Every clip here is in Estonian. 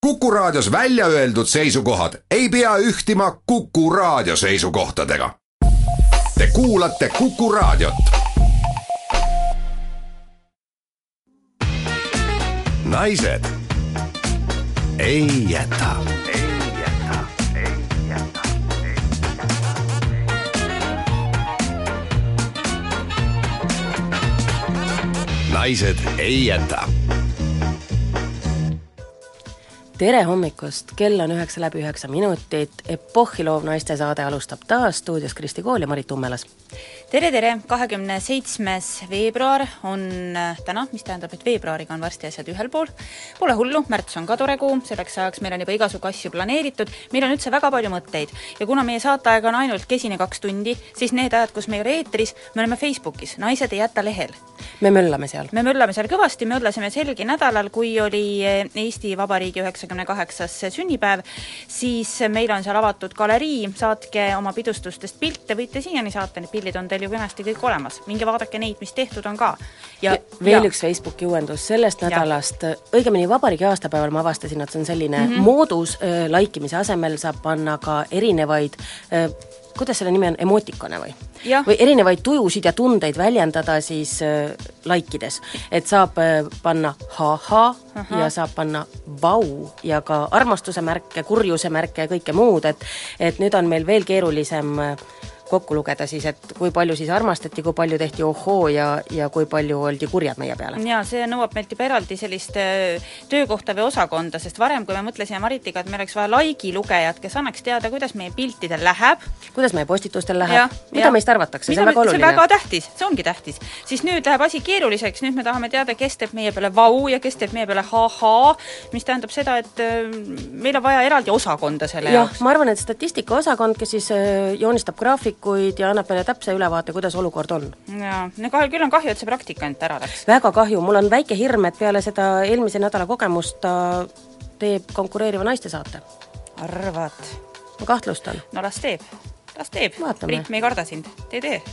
Kuku Raadios välja öeldud seisukohad ei pea ühtima Kuku Raadio seisukohtadega. Te kuulate Kuku Raadiot. Naised ei jäta. Naised ei jäta. Tere hommikust, kell on 9:09, epohhiloov naiste saade alustab taas, stuudios Kristi Kool ja Marit Tummelas. Tere, 27. veebruar on täna, mis tähendab, et veebruariga on varsti asjad ühel pool. Pole hullu, märts on ka tore kuu, selleks ajaks meil on juba igasugu asju planeeritud, meil on üldse väga palju mõtteid ja kuna meie saateaeg on ainult kesine 2 tundi, siis need ajad, kus me ei ole eetris, me oleme Facebookis, Naised ei jäta lehel. Me möllame seal kõvasti, me möllasime selgi nädalal, kui oli Eesti Vabariigi 98. sünnipäev, siis meil on seal avatud galerii, saatke oma pidustustest pilte, võite siiani saata, need pildid on teil ju kenasti kõik olemas. Minge vaadake neid, mis tehtud on ka. Ja veel üks Facebooki uuendus sellest nädalast, õigemini vabariigi aastapäeval ma avastasin, et see on selline moodus, laikimise asemel saab panna ka erinevaid, kuidas selle nimi on, emotikone või? Või erinevaid tujusid ja tundeid väljendada siis laikides. Et saab panna ha-ha ja saab panna vau ja ka armastuse märke, kurjuse märke ja kõike muud, et nüüd on meil veel keerulisem kokku lugeda siis, et kui palju siis armastati, kui palju tehti ohoo ja kui palju oldi kurjad meie peale. Ja see nõuab meilt juba eraldi sellist töökohta või osakonda, sest varem, kui me mõtlesime Maritiga, et meil oleks vaja laigi lugejad, kes annaks teada, kuidas meie piltidel läheb. Kuidas meie postitustel läheb, mida meist arvatakse, see on väga oluline. See on väga tähtis, see ongi tähtis. Siis nüüd läheb asi keeruliseks, nüüd me tahame teada, kes teeb meie peale vau ja kes teeb meie peale ha-ha, mis tähendab seda, et meil on vaja eraldi osakonda selle jaoks. Ma arvan, et statistika osakond, kes siis joonistab graafikuid ja annab meile täpse ülevaate, kuidas olukord on. Ja, küll on kahju, et see praktikant ära läks. Väga kahju, mul on väike hirm, et peale seda eelmise nädala kogemust ta teeb konkureeriva naiste saate. Arvad? Ma kahtlustan. No las teeb. Vaatame. Priit, me ei karda sind. Tee,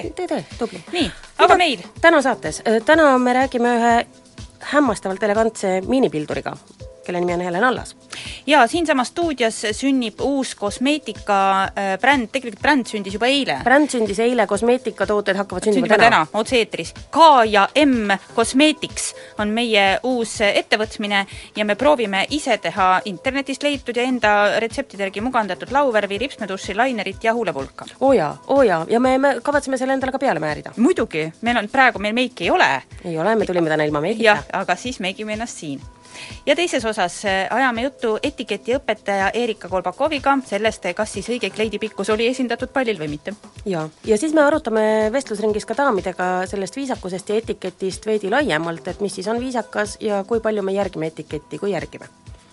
tubli. Nii, aga meil? Täna saates. Täna me räägime ühe hämmastavalt elegantse miinipilduriga, kelle nimi on Helen Allas. Ja siinsamas stuudios sünnib uus kosmeetika bränd, tegelikult bränd sündis juba eile. Bränd sündis eile, kosmeetikatooted hakkavad sündima täna. Otse-eetris. K ja M Cosmetics on meie uus ettevõtmine ja me proovime ise teha internetist leitud ja enda retseptidergi mugandatud lauvärvi, ripsmetussi, lainerit ja huulepulka. Oo ja me kavatseme selle endale ka peale määrida. Muidugi, praegu meil meiki ei ole. Ei ole, me tulime täna ilma meikita. Jah, aga siis meigime ennast siin. Ja teises osas ajame juttu etiketi õpetaja Erika Kolbakoviga sellest, kas siis õige kleidipikkus oli esindatud pallil või mitte. Ja siis me arutame vestlusringis ka daamidega sellest viisakusest ja etiketist veidi laiemalt, et mis siis on viisakas ja kui palju me järgime etiketti, kui järgime.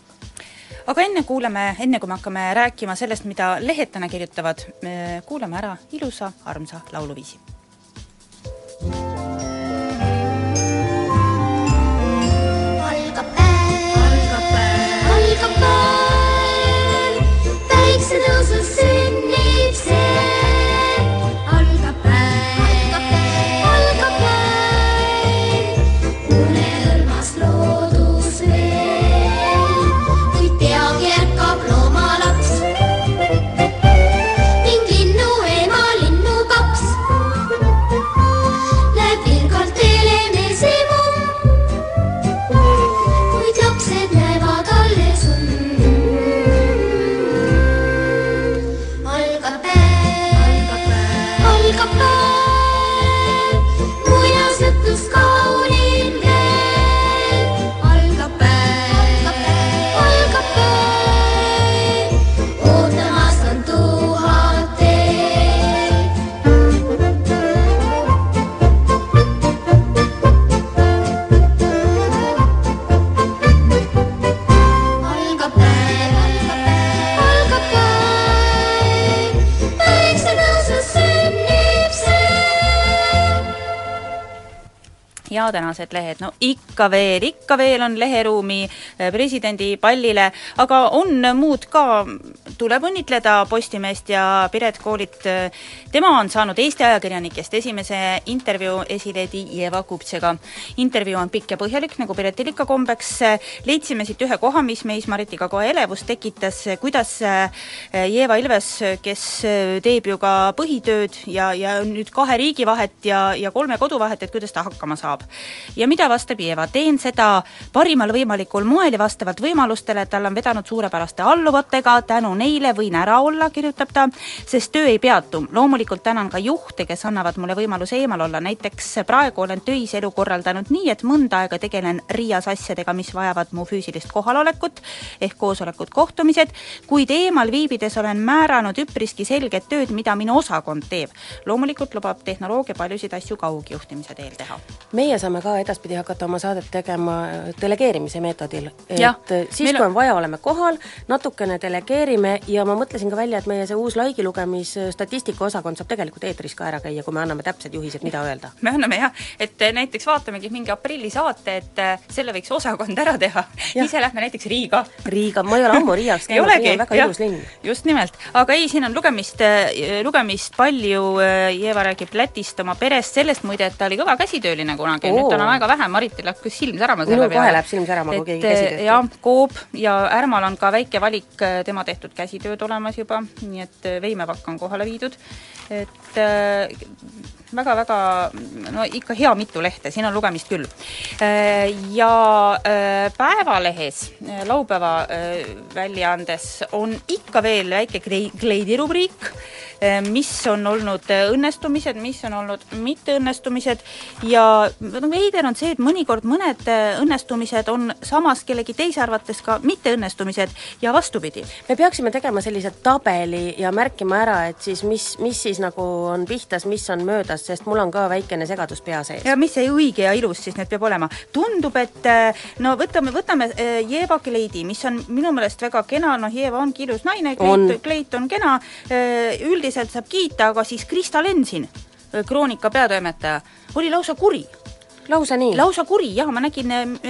Aga enne kui me hakkame rääkima sellest, mida lehed täna kirjutavad, kuulame ära ilusa, armsa lauluviisi. Väikse tõusu sünnib see, algab päev, unelmas loodus veel, kui peagi ärkab loomalaps ning linnu ema, linnu kaps ja tänased lehed, no ikka veel on leheruumi presidendi pallile, aga on muud ka, tuleb õnnitleda Postimeest ja Piret Koolit. Tema on saanud Eesti ajakirjanikest esimese intervjuu esileedi Jeva Kuptsega. Intervjuu on pikk ja põhjalik, nagu Piretil ikka kombeks. Leidsime siit ühe koha, mis meis Maritiga kohe elevust tekitas, kuidas Jeva Ilves, kes teeb ju ka põhitööd ja nüüd 2 riigi vahet ja 3 kodu vahet, et kuidas ta hakkama saab. Ja mida vastab Jeva? Teen seda parimal võimalikul moel ja vastavalt võimalustele, tal on vedanud suurepäraste alluvatega, tänu neile võin ära olla, kirjutab ta, sest töö ei peatu. Loomulikult tänan ka juhte, kes annavad mulle võimaluse eemal olla. Näiteks praegu olen töiselu korraldanud nii, et mõnda aega tegelen Riias asjadega, mis vajavad mu füüsilist kohalolekut ehk koosolekud, kohtumised, kuid eemal viibides olen määranud üpriski selget tööd, mida minu osakond teeb. Loomulikult lubab tehnoloogia paljusid asju kaugjuhtimise teel teha. Meie saame ka edaspidi hakata oma saadet tegema delegeerimise meetodil, et siis kui on vaja, oleme kohal, natukene delegeerime ja ma mõtlesin ka välja, et meie see uus laigilugemisstatistika osakond saab tegelikult eetris ka ära käia, kui me anname täpsed juhised, mida öelda. Me anname jah, et näiteks vaatamegi mingi aprilli saate, et selle võiks osakond ära teha. Ise lähme näiteks Riiga, ma ei ole ammu Riias käinud, Riia on väga ilus linn. Just nimelt, aga ei, siin on lugemist palju. Jeva räägib Lätist, oma perest, sellest muide, et ta oli kõva käsitööline kunagi, nüüd tal on aega vähem, Maritil hakkas silm särama selle peale. Kohe läheb silm särama, kui keegi käsitööd. Ja Koob ja Ärmal on ka väike valik tema tehtud käsitööd olemas juba, nii et Veimevakk on kohale viidud, et väga-väga, no ikka hea mitu lehte, siin on lugemist küll. Ja Päevalehes, laupäeva väljaandes on ikka veel väike Kleidi rubriik, mis on olnud õnnestumised, mis on olnud mitteõnnestumised ja veider on see, et mõnikord mõned õnnestumised on samas kellegi teise arvates ka mitteõnnestumised ja vastupidi. Me peaksime tegema sellise tabeli ja märkima ära, et siis mis siis nagu on pihtas, mis on möödas, sest mul on ka väikene segadus pea sees. Ja mis see õige ja ilus siis need peab olema? Tundub, et no võtame Jeva Kleidi, mis on minu meelest väga kena, no Jeva ongi ilus naine, Kleit on kena, üldiselt saab kiita, aga siis Krista Lensin, Kroonika peatoimetaja, oli lausa kuri. Lausa nii? Lausa kuri, jah, ma nägin,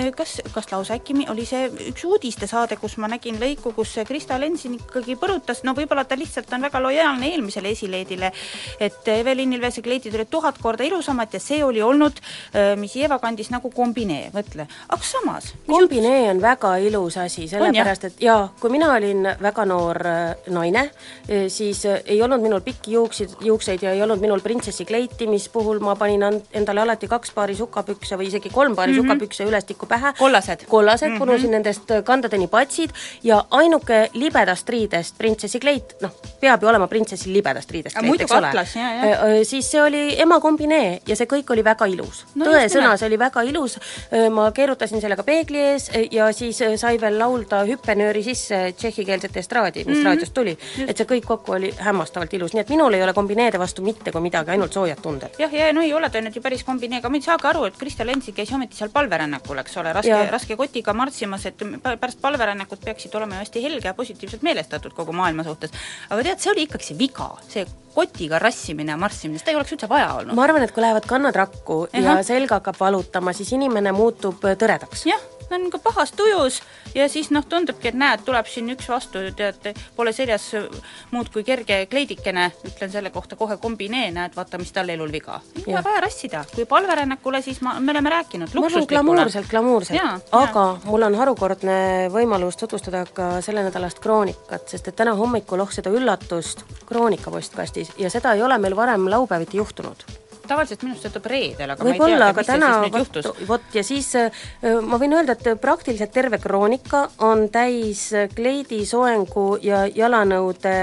kas lausa äkki oli see üks uudistesaade, kus ma nägin lõiku, kus Krista Lensin ikkagi põrutas, no võib-olla ta lihtsalt on väga lojaalne eelmisele esileedile, et Evelin Ilvese kleidid olid 1000 korda ilusamad ja see oli olnud, mis Jeva kandis nagu kombinee, mõtle. Aga samas... Kombinee on väga ilus asi, sellepärast, et kui mina olin väga noor naine, siis ei olnud minul pikki juukseid ja ei olnud minul printsessi kleiti, mis puhul ma panin endale alati 2 paari sukapükse või isegi 3 paari sukapükse ülestikku pähe. Kollased, punusin nendest kandadeni patsid ja ainuke libedast riidest printsessi kleit, peab ju olema printsessi libedast riidest kleit, eks ole. Atlas, siis see oli ema kombinee ja see kõik oli väga ilus. Tõesõna, see oli väga ilus. Ma keerutasin sellega peegli ees ja siis sai veel laulda hüppenööri sisse tšehhikeelset estraadi, mis raadiost tuli. Et see kõik kokku oli hämmastavalt ilus. Nii et minul ei ole kombineede vastu mitte kui midagi, ainult soojad tunded. Ja no ei ole ta nüüd ju päris kombineega, ma ei saa ka aru, et Krista Lensi käis ometi seal palverännakul, eks ole, raske kotiga martsimas, et pärast palverännakut peaksid olema hästi helge ja positiivselt meelestatud kogu maailma suhtes. Aga tead, see oli ikkagi see viga, see kotiga rassimine ja marssimine, seda ei oleks üldse vaja olnud. Ma arvan, et kui lähevad kannad rakku ja selga hakkab valutama, siis inimene muutub tõredaks. Jah, ta on ka pahas tujus ja siis tundubki, et näed, tuleb siin üks vastu, tead, pole seljas muud kui kerge kleidikene, ütlen selle kohta kohe kombinee, näed, vaata, mis tal elul viga. Ei ole vaja rassida, kui palverännakule, siis me oleme rääkinud luksuslikule. Glamuurselt, aga mul on harukordne võimalus tutvustada ka selle nädalast kroonikat, sest et täna hommikul seda üllatust kroonika postkastis ja seda ei ole meil varem laupäeviti juhtunud. Tavaliselt minust töötab reedel, aga võib-olla, ma ei tea, mis see siis nüüd juhtus. Ja siis ma võin öelda, et praktiliselt terve kroonika on täis kleidi, soengu ja jalanõude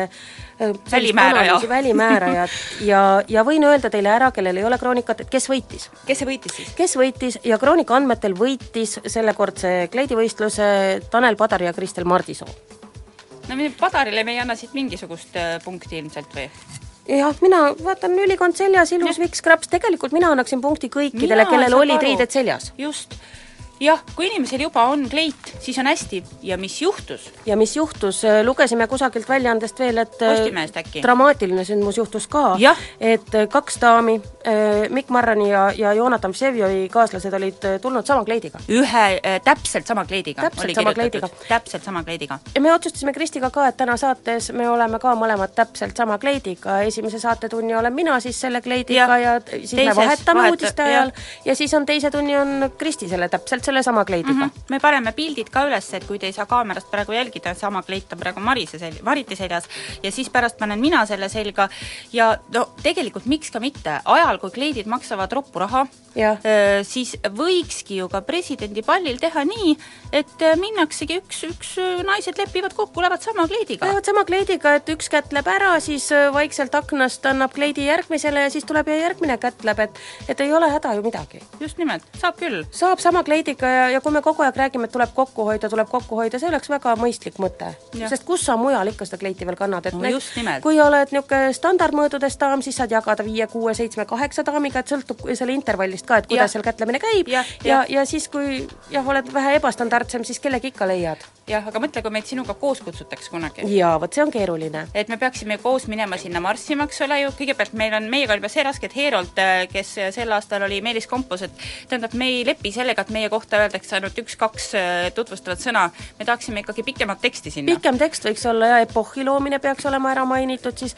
välimäärajad ja võin öelda teile ära, kellel ei ole kroonikat, et kes võitis. Kes see võitis siis? Kes võitis ja kroonika andmetel võitis sellekordse kleidivõistluse Tanel Padar ja Kristel Mardisoo. No Padarile me ei anna siit mingisugust punkti ilmselt või? Jah, mina vaatan ülikond seljas, ilus vikskraps, tegelikult mina annaksin punkti kõikidele, kellel olid riided seljas. Just. jah, kui inimesel juba on kleit, siis on hästi ja mis juhtus? Ja mis juhtus, lugesime kusagilt väljaandest veel, et Postimehest äkki. dramaatiline sündmus juhtus ka, et 2 daami, Mikk Marrani ja Jonatan Vsevjovi kaaslased olid tulnud sama kleidiga. Täpselt sama kleidiga. Täpselt sama kleidiga. Ja me otsustasime Kristiga ka, et täna saates me oleme ka mõlemad täpselt sama kleidiga. Esimese saatetunni olen mina siis selle kleidiga ja siis me vahetame uudiste ajal ja siis on teise tunni on Kristi selle täpselt selle sama kleidiga. Me paneme pildid ka üles, et kui te ei saa kaamerast praegu jälgida, sama kleit on praegu Mariti seljas ja siis pärast panen mina selle selga ja no tegelikult miks ka mitte, ajal kui kleidid maksavad roppu raha, siis võikski ju ka presidendi pallil teha nii, et minnaksegi üks naised lepivad kokku, lähevad sama kleidiga. Lähevad sama kleidiga, et üks kätt läheb ära, siis vaikselt aknast annab kleidi järgmisele ja siis tuleb ja järgmine kätt läheb, et ei ole häda ju midagi. Just nimelt, saab küll. Saab sama kleidiga ja kui me kogu aeg räägime, et tuleb kokku hoida, see oleks väga mõistlik mõte. Sest kus sa mujal ikka seda kleiti veel kannad, et kui oled niisugune standardmõõdudes daam, siis saad jagada 5, 6, 7, 8 daamiga, et sõltub selle intervallist ka, et kuidas seal kätlemine käib ja siis kui oled vähe ebastandardsem, siis kellegi ikka leiad. Jah, aga mõtle, kui meid sinuga koos kutsutaks kunagi. Jaa, võt see on keeruline. Et me peaksime koos minema sinna marsimaks ole ju, kõigepealt meiega oli see raske, et Heerolt, kes sel aastal oli Meelis Kompos, et tähendab, me ei lepi sellega, et meie kohta öeldakse ainult 1-2 tutvustavat sõna, me tahaksime ikkagi pikemat teksti sinna. Pikem tekst võiks olla ja epohhi loomine peaks olema ära mainitud, siis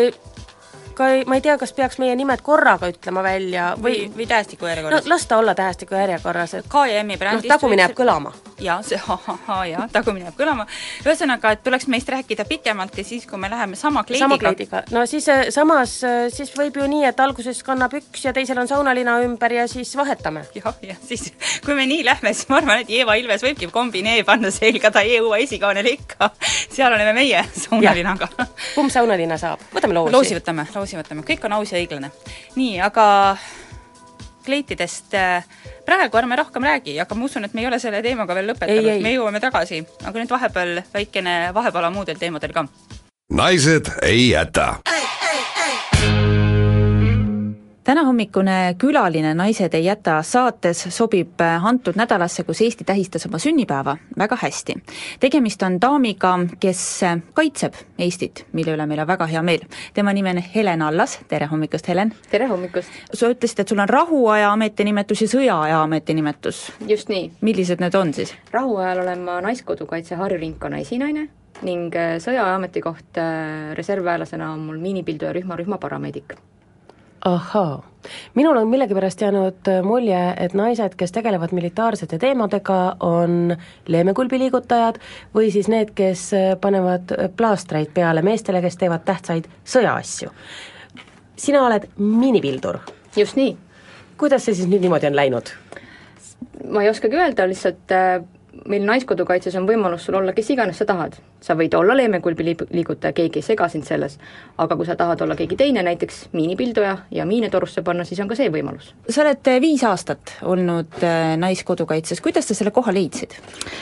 ma ei tea, kas peaks meie nimed korraga ütlema välja või tähestiku järjekorras. No las ta olla tähestiku järjekorras. K&M-i brändist. Tagumine jääb kõlama. Jaa, tagumine jääb kõlama. Ühesõnaga, et tuleks meist rääkida pikemalt ja siis, kui me läheme sama kleidiga. No siis samas siis võib ju nii, et alguses kannab üks ja teisel on saunalina ümber ja siis vahetame. Ja siis, kui me nii lähme, siis ma arvan, et Eeva Ilves võibki kombinee panna selga, ta ei jõua esikaanel ikka. Seal oleme meie saunalinaga. Kumb saunalina saab? Võtame loosi. Loosi võtame, kõik on aus ja õiglane. Nii, aga kleitidest praegu ärme rohkem räägi, aga ma usun, et me ei ole selle teemaga veel lõpetanud. Me jõuame tagasi, aga nüüd vahepeal väikene vahepala muudel teemadel ka. Naised ei jäta. Täna hommikune külaline Naised ei jäta saates sobib antud nädalasse, kus Eesti tähistas oma sünnipäeva väga hästi. Tegemist on daamiga, kes kaitseb Eestit, mille üle meil on väga hea meel. Tema nimi on Helen Allas. Tere hommikust, Helen! Tere hommikust! Sa ütlesid, et sul on rahuaja ametinimetus ja sõjaaja ametinimetus. Just nii. Millised need on siis? Rahuajal olen ma Naiskodukaitse Harju ringkonna esinaine ning sõjaaja ametikoht reservväelasena on mul miinipilduja rühma parameedik. Ahaa. Minul on millegipärast jäänud mulje, et naised, kes tegelevad militaarsete teemadega, on leemekulbiliigutajad või siis need, kes panevad plaastreid peale meestele, kes teevad tähtsaid sõjaasju. Sina oled miinipildur. Just nii. Kuidas see siis nüüd niimoodi on läinud? Ma ei oskagi öelda, lihtsalt meil Naiskodukaitses on võimalus sul olla, kes iganes sa tahad. Sa võid olla leemekulbiliigutaja, keegi ei sega sind selles, aga kui sa tahad olla keegi teine, näiteks miinipilduja ja miine torusse panna, siis on ka see võimalus. Sa oled 5 aastat olnud Naiskodukaitses, kuidas sa selle koha leidsid?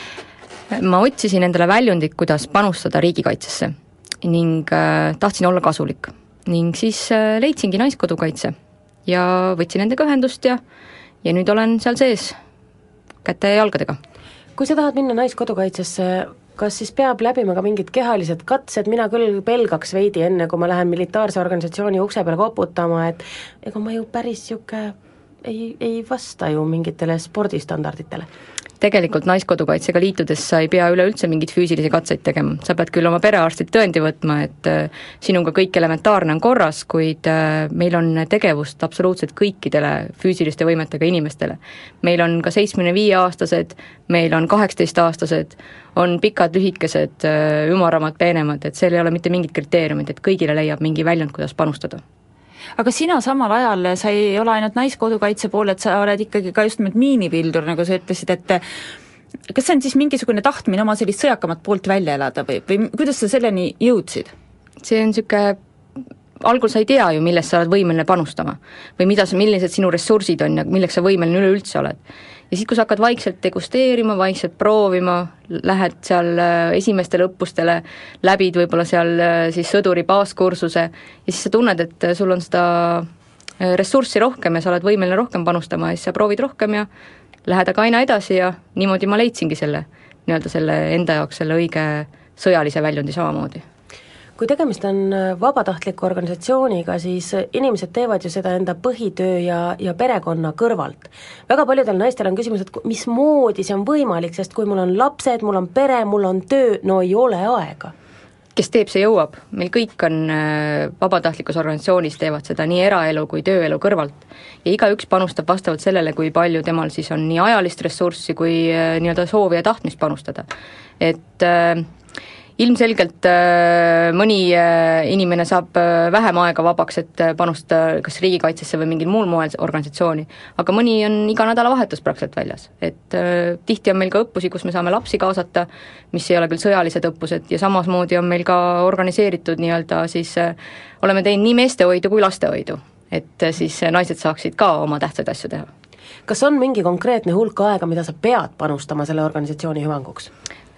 Ma otsisin endale väljundit, kuidas panustada riigikaitsesse ning tahtsin olla kasulik. Ning siis leidsingi Naiskodukaitse ja võtsin nendega ühendust ja nüüd olen seal sees käte ja jalgadega. Kui sa tahad minna Naiskodukaitsesse, kas siis peab läbima ka mingid kehalised katsed? Mina küll pelgaks veidi enne, kui ma lähen militaarse organisatsiooni ukse peale koputama, et ega ma ju päris ei vasta ju mingitele spordistandarditele. Tegelikult Naiskodukaitsega liitudes sa ei pea üleüldse mingid füüsilisi katseid tegema. Sa pead küll oma perearstit tõendi võtma, et sinuga kõik elementaarne on korras, kuid meil on tegevust absoluutselt kõikidele füüsiliste võimetega inimestele. Meil on ka 75-aastased, meil on 18-aastased, on pikad, lühikesed, ümaramad, peenemad, et seal ei ole mitte mingid kriteeriumid, et kõigile leiab mingi väljund, kuidas panustada. Aga sina samal ajal, sa ei ole ainult Naiskodukaitse pool, et sa oled ikkagi ka just miinipildur, nagu sa ütlesid, et kas see on siis mingisugune tahtmine oma sellist sõjakamat poolt välja elada või kuidas sa selleni jõudsid? See on algul sa ei tea ju, millest sa oled võimeline panustama või millised sinu ressursid on ja milleks sa võimeline üleüldse oled. Ja siis, kui sa hakkad vaikselt degusteerima, vaikselt proovima, lähed seal esimestele õppustele, läbid võib-olla seal siis sõduri baaskursuse ja siis sa tunned, et sul on seda ressurssi rohkem ja sa oled võimeline rohkem panustama ja siis sa proovid rohkem ja lähed aga aina edasi ja niimoodi ma leidsingi selle, nii-öelda selle enda jaoks selle õige sõjalise väljundi samamoodi. Kui tegemist on vabatahtliku organisatsiooniga, siis inimesed teevad ju seda enda põhitöö ja perekonna kõrvalt. Väga paljudel naistel on küsimus, et mismoodi see on võimalik, sest kui mul on lapsed, mul on pere, mul on töö, no ei ole aega. Kes teeb, see jõuab. Meil kõik on vabatahtlikus organisatsioonis, teevad seda nii eraelu kui tööelu kõrvalt. Ja igaüks panustab vastavalt sellele, kui palju temal siis on nii ajalist ressurssi kui nii-öelda soovi ja tahtmist panustada. Et ilmselgelt mõni inimene saab vähem aega vabaks, et panustada kas riigikaitsesse või mingil muul moel organisatsiooni, aga mõni on iga nädalavahetus praktiliselt väljas. Et tihti on meil ka õppusi, kus me saame lapsi kaasata, mis ei ole küll sõjalised õppused, ja samasmoodi on meil ka organiseeritud nii-öelda siis, oleme teinud nii meestehoidu kui lastehoidu, et siis naised saaksid ka oma tähtsaid asju teha. Kas on mingi konkreetne hulk aega, mida sa pead panustama selle organisatsiooni hüvanguks?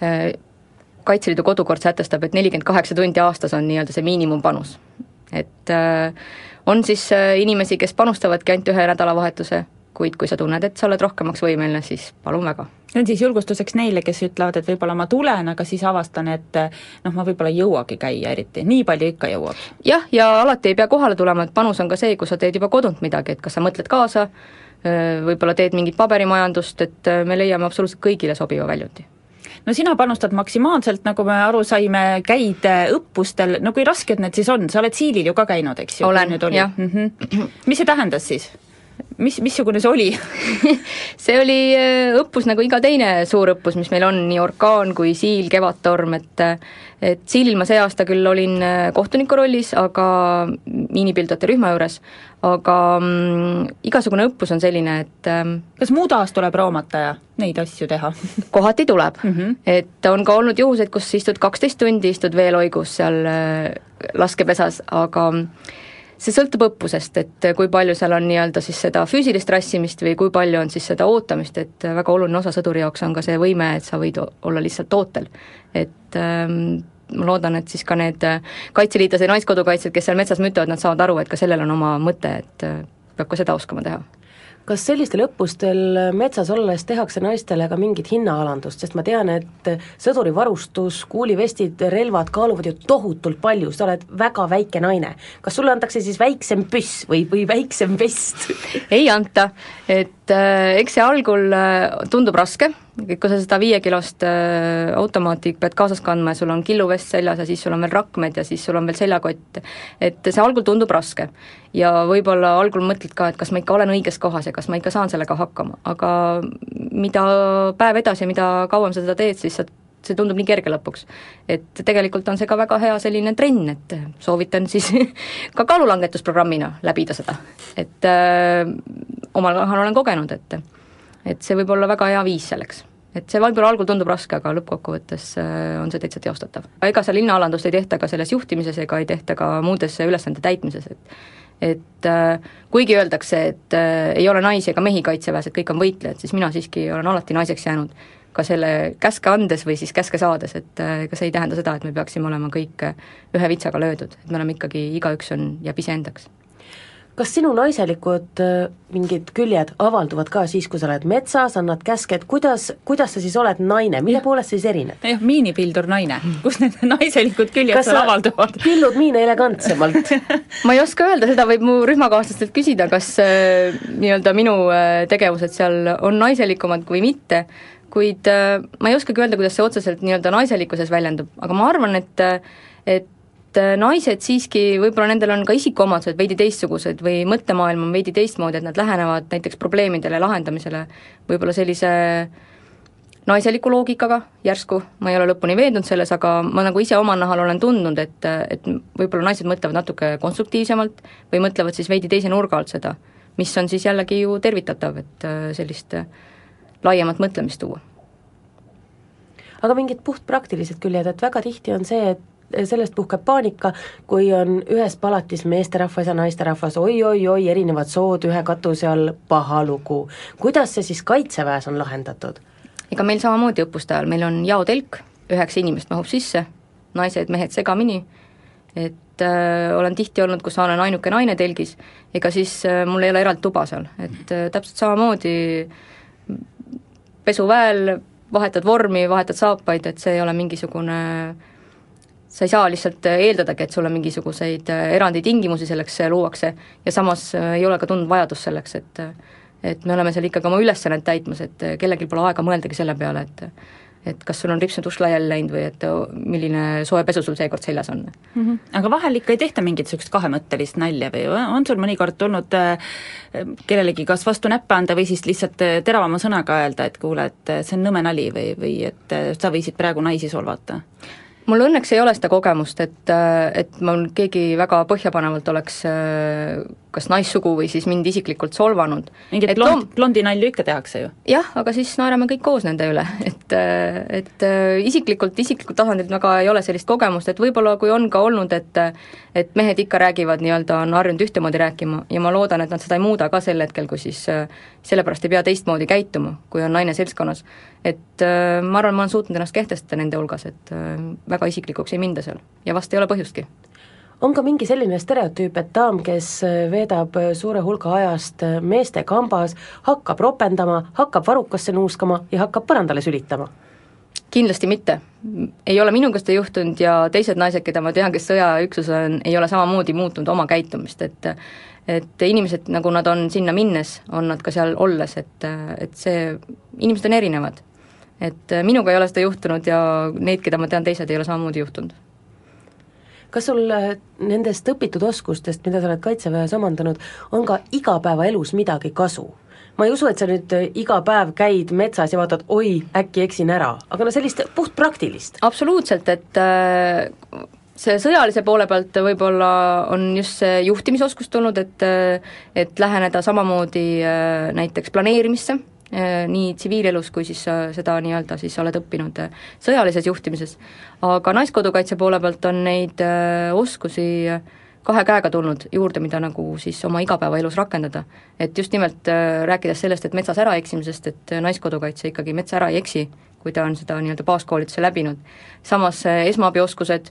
Kaitseliidu kodukord sätestab, et 48 tundi aastas on nii-öelda see miinimumpanus. Et on siis inimesi, kes panustavadki ainult ühe nädalavahetuse, kuid kui sa tunned, et sa oled rohkemaks võimeline, siis palun väga. See on siis julgustuseks neile, kes ütlevad, et võib-olla ma tulen, aga siis avastan, et ma võib-olla ei jõuagi käia eriti, nii palju ikka jõuab. Jah, ja alati ei pea kohale tulema, et panus on ka see, kui sa teed juba kodunt midagi, et kas sa mõtled kaasa, võib-olla teed mingit paberimajandust, et me leiame absoluutselt kõigile sobiva väljundi. No sina panustad maksimaalselt, nagu me aru saime, käid õppustel, no kui rasked need siis on, sa oled Siilil ju ka käinud, eks ju? Olen, jah. Mis see tähendas siis? Missugune see oli? See oli õppus nagu iga teine suur õppus, mis meil on, nii orkaan kui Siil, Kevadtorm, et Siilil ma see aasta küll olin kohtuniku rollis, aga miinipildujate rühma juures, aga igasugune õppus on selline, et kas muud aast tuleb raamata ja neid asju teha? Kohati tuleb, et on ka olnud juhused, kus istud 12 tundi, istud veeloigus seal laskepesas, aga see sõltub õppusest, et kui palju seal on nii-öelda siis seda füüsilist rassimist või kui palju on siis seda ootamist, et väga oluline osa sõduri jaoks on ka see võime, et sa võid olla lihtsalt ootel. Et ma loodan, et siis ka need kaitseliitlased ja naiskodukaitsjad, kes seal metsas mütavad, nad saavad aru, et ka sellel on oma mõte, et peab ka seda oskama teha. Kas sellistel õppustel metsas olles tehakse naistele ka mingit hinnaalandust, sest ma tean, et sõduri varustus, kuulivestid, relvad kaaluvad ju tohutult palju, sa oled väga väike naine. Kas sulle antakse siis väiksem püss või väiksem vest? Ei anta, et eks see algul tundub raske, kui sa seda 5-kilost automaati pead kaasas kandma ja sul on killuvest seljas ja siis sul on veel rakmed ja siis sul on veel seljakott, et see algul tundub raske. Ja võib-olla algul mõtled ka, et kas ma ikka olen õiges kohas ja kas ma ikka saan sellega hakkama, aga mida päev edasi ja mida kauem sa seda teed, siis see tundub nii kerge lõpuks. Et tegelikult on see ka väga hea selline trenn, et soovitan siis ka kaalulangetusprogrammina läbida seda. Et omal kohal olen kogenud, et see võib olla väga hea viis selleks. Et see võib-olla algul tundub raske, aga lõppkokkuvõttes on see täitsa teostatav. Ega seal linnaalandust ei tehta ka selles juhtimises ega ei tehta ka muudes ülesande täitmises, et kuigi öeldakse, et ei ole naisi ega mehi kaitseväes, et kõik on võitlejad, siis mina siiski olen alati naiseks jäänud ka selle käske andes või siis käske saades, et ega see ei tähenda seda, et me peaksime olema kõik ühe vitsaga löödud, et me oleme ikkagi, igaüks on jääb iseendaks. Kas sinu naiselikud mingid küljed avalduvad ka siis, kui sa oled metsas, annad käske, et kuidas sa siis oled naine, mille poolest sa siis erined? Jah, miinipildur naine, kus need naiselikud küljed seal avalduvad? Pillud miine elegantsemalt? Ma ei oska öelda, seda võib mu rühmakaaslastelt küsida, kas nii-öelda minu tegevused seal on naiselikumad kui mitte, kuid ma ei oskagi öelda, kuidas see otseselt nii-öelda naiselikkuses väljendub, aga ma arvan, et naised siiski, võib-olla nendel on ka isikuomadused veidi teistsugused või mõttemaailm on veidi teistmoodi, et nad lähenevad näiteks probleemidele lahendamisele võib-olla sellise naiseliku loogikaga järsku, ma ei ole lõpuni veendunud selles, aga ma nagu ise oma nahal olen tundnud, et võib-olla naised mõtlevad natuke konstruktiivsemalt või mõtlevad siis veidi teise nurga alt seda, mis on siis jällegi ju tervitatav, et sellist laiemat mõtlemist tuua. Aga mingid puhtpraktilised küljed, et väga tihti on see, et sellest puhkeb paanika, kui on ühes palatis meesterahvas ja naisterahvas, oi, erinevad sood ühe katuse all, paha lugu. Kuidas see siis kaitseväes on lahendatud? Ega meil samamoodi õppuste ajal, meil on jaotelk, 9 inimest mahub sisse, naised, mehed segamini, et olen tihti olnud, kus olen ainuke naine telgis, ega siis mul ei ole eraldi tuba seal, et täpselt samamoodi pesuväel, vahetad vormi, vahetad saapaid, et see ei ole mingisugune, sa ei saa lihtsalt eeldadagi, et sulle mingisuguseid eranditingimusi selleks luuakse ja samas ei ole ka tundnud vajadust selleks, et me oleme seal ikkagi oma ülesannet täitmas, et kellelgi pole aega mõeldagi selle peale, et kas sul on ripsne dušš laiali läinud või et milline soe pesu sul seekord seljas on. Aga vahel ikka ei tehta mingit niisugust kahemõttelist nalja või on sul mõnikord tulnud kellelegi kas vastu näppe anda või siis lihtsalt teravama sõnaga öelda, et kuule, et see on nõme nali või et sa võisid praegu naisi solvata? Mul õnneks ei ole seda kogemust, et mul keegi väga põhjapanevalt oleks kas naissugu või siis mind isiklikult solvanud. Mingit blondi nalju ikka tehakse ju? Jah, aga siis naerame kõik koos nende üle, et isiklikult tasandilt väga ei ole sellist kogemust, et võib-olla kui on ka olnud, et mehed ikka räägivad nii-öelda, on harjunud ühtemoodi rääkima ja ma loodan, et nad seda ei muuda ka sel hetkel, kui siis sellepärast ei pea teistmoodi käituma, kui on naine seltskonnas. Et ma arvan, ma olen suutnud ennast kehtestada nende hulgas, et väga isiklikuks ei minda seal ja vast ei ole põhjustki. On ka mingi selline stereotüüp, et daam, kes veedab suure hulga ajast meeste kambas, hakkab ropendama, hakkab varukasse nuuskama ja hakkab põrandale sülitama? Kindlasti mitte. Ei ole minuga seda juhtunud ja teised naised, keda ma tean, kes sõjaüksus on, ei ole samamoodi muutnud oma käitumist, et inimesed, nagu nad on sinna minnes, on nad ka seal olles, et see, inimesed on erinevad. Et minuga ei ole seda juhtunud ja neid, keda ma tean, teised ei ole samamoodi juhtunud. Kas sul nendest õpitud oskustest, mida sa oled Kaitseväes omandanud, on ka igapäevaelus midagi kasu? Ma ei usu, et sa nüüd iga päev käid metsas ja vaatad, oi, äkki eksin ära, aga no sellist puht praktilist. Absoluutselt, et see sõjalise poole pealt võib-olla on just see juhtimisoskus tulnud, et läheneda samamoodi näiteks planeerimisse, nii tsiviilelus kui siis seda nii-öelda siis oled õppinud sõjalises juhtimises, aga Naiskodukaitse poole pealt on neid oskusi 2 käega tulnud juurde, mida nagu siis oma igapäevaelus rakendada. Et just nimelt rääkides sellest, et metsas ära eksimisest, et Naiskodukaitse ikkagi metsa ära ei eksi, kui ta on seda nii-öelda baaskoolituse läbinud. Samas esmaabioskused,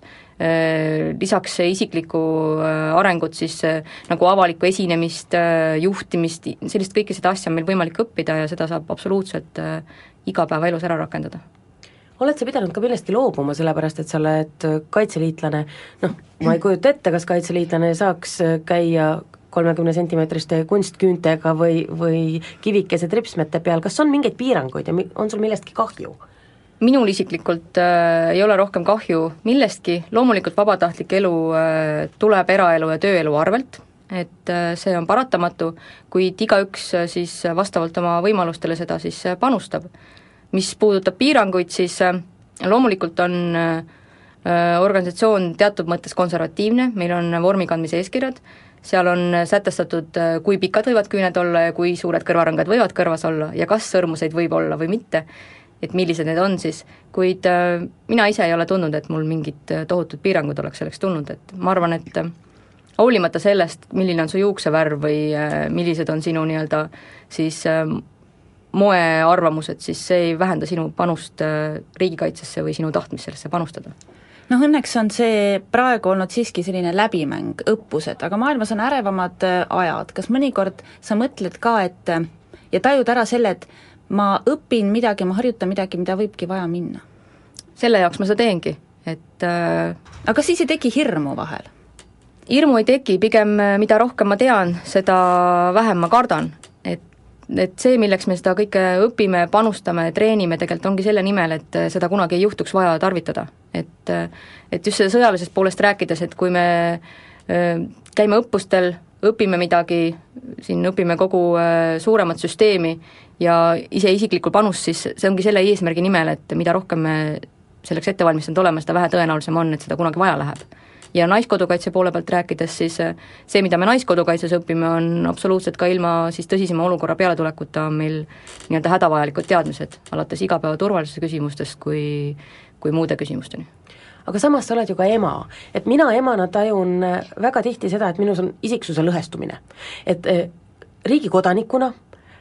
lisaks isiklikku arengut siis nagu avalikku esinemist, juhtimist, sellist kõike seda asja on meil võimalik õppida ja seda saab absoluutselt igapäevaelus ära rakendada. Oled sa pidanud ka millestki loobuma, sellepärast et sa oled kaitseliitlane, ma ei kujuta ette, kas kaitseliitlane saaks käia 30 sentimeetriste kunstküüntega või kivikesed ripsmete peal, kas on mingeid piiranguid ja on sul millestki kahju? Minul isiklikult ei ole rohkem kahju millestki, loomulikult vabatahtlik elu tuleb eraelu ja tööelu arvelt, et see on paratamatu, kuid igaüks siis vastavalt oma võimalustele seda siis panustab. Mis puudutab piiranguid, siis loomulikult on organisatsioon teatud mõttes konservatiivne, meil on vormikandmise eeskirjad, seal on sätestatud, kui pikad võivad küüned olla ja kui suured kõrvarõngad võivad kõrvas olla ja kas sõrmuseid võib olla või mitte, et millised need on siis, kuid mina ise ei ole tundnud, et mul mingid tohutud piirangud oleks selleks tulnud, et ma arvan, et hoolimata sellest, milline on su juuksevärv või millised on sinu nii-öelda siis moearvamused, siis see ei vähenda sinu panust riigikaitsesse või sinu tahtmist sellesse panustada. Õnneks on see praegu olnud siiski selline läbimäng, õppused, aga maailmas on ärevamad ajad, kas mõnikord sa mõtled ka, et ja tajud ära selle, et ma õpin midagi, ma harjutan midagi, mida võibki vaja minna? Selle jaoks ma seda teengi, et aga siis ei teki hirmu vahel? Hirmu ei teki, pigem mida rohkem ma tean, seda vähem ma kardan, et see, milleks me seda kõike õpime, panustame, treenime, tegelikult ongi selle nimel, et seda kunagi ei juhtuks vaja tarvitada. Et just seda sõjalisest poolest rääkides, et kui me käime õppustel, õpime midagi, siin õpime kogu suuremat süsteemi ja ise isiklikul panus, siis see ongi selle eesmärgi nimel, et mida rohkem me selleks ettevalmistanud oleme, seda vähe tõenäolisem on, et seda kunagi vaja läheb. Ja Naiskodukaitse poole pealt rääkides, siis see, mida me Naiskodukaitses õpime, on absoluutselt ka ilma siis tõsisema olukorra pealetulekuta on meil nii-öelda hädavajalikud teadmised, alates igapäeva turvalisuse küsimustest kui muude küsimusteni. Aga samas sa oled ju ka ema, et mina emana tajun väga tihti seda, et minus on isiksuse lõhestumine. Et riigikodanikuna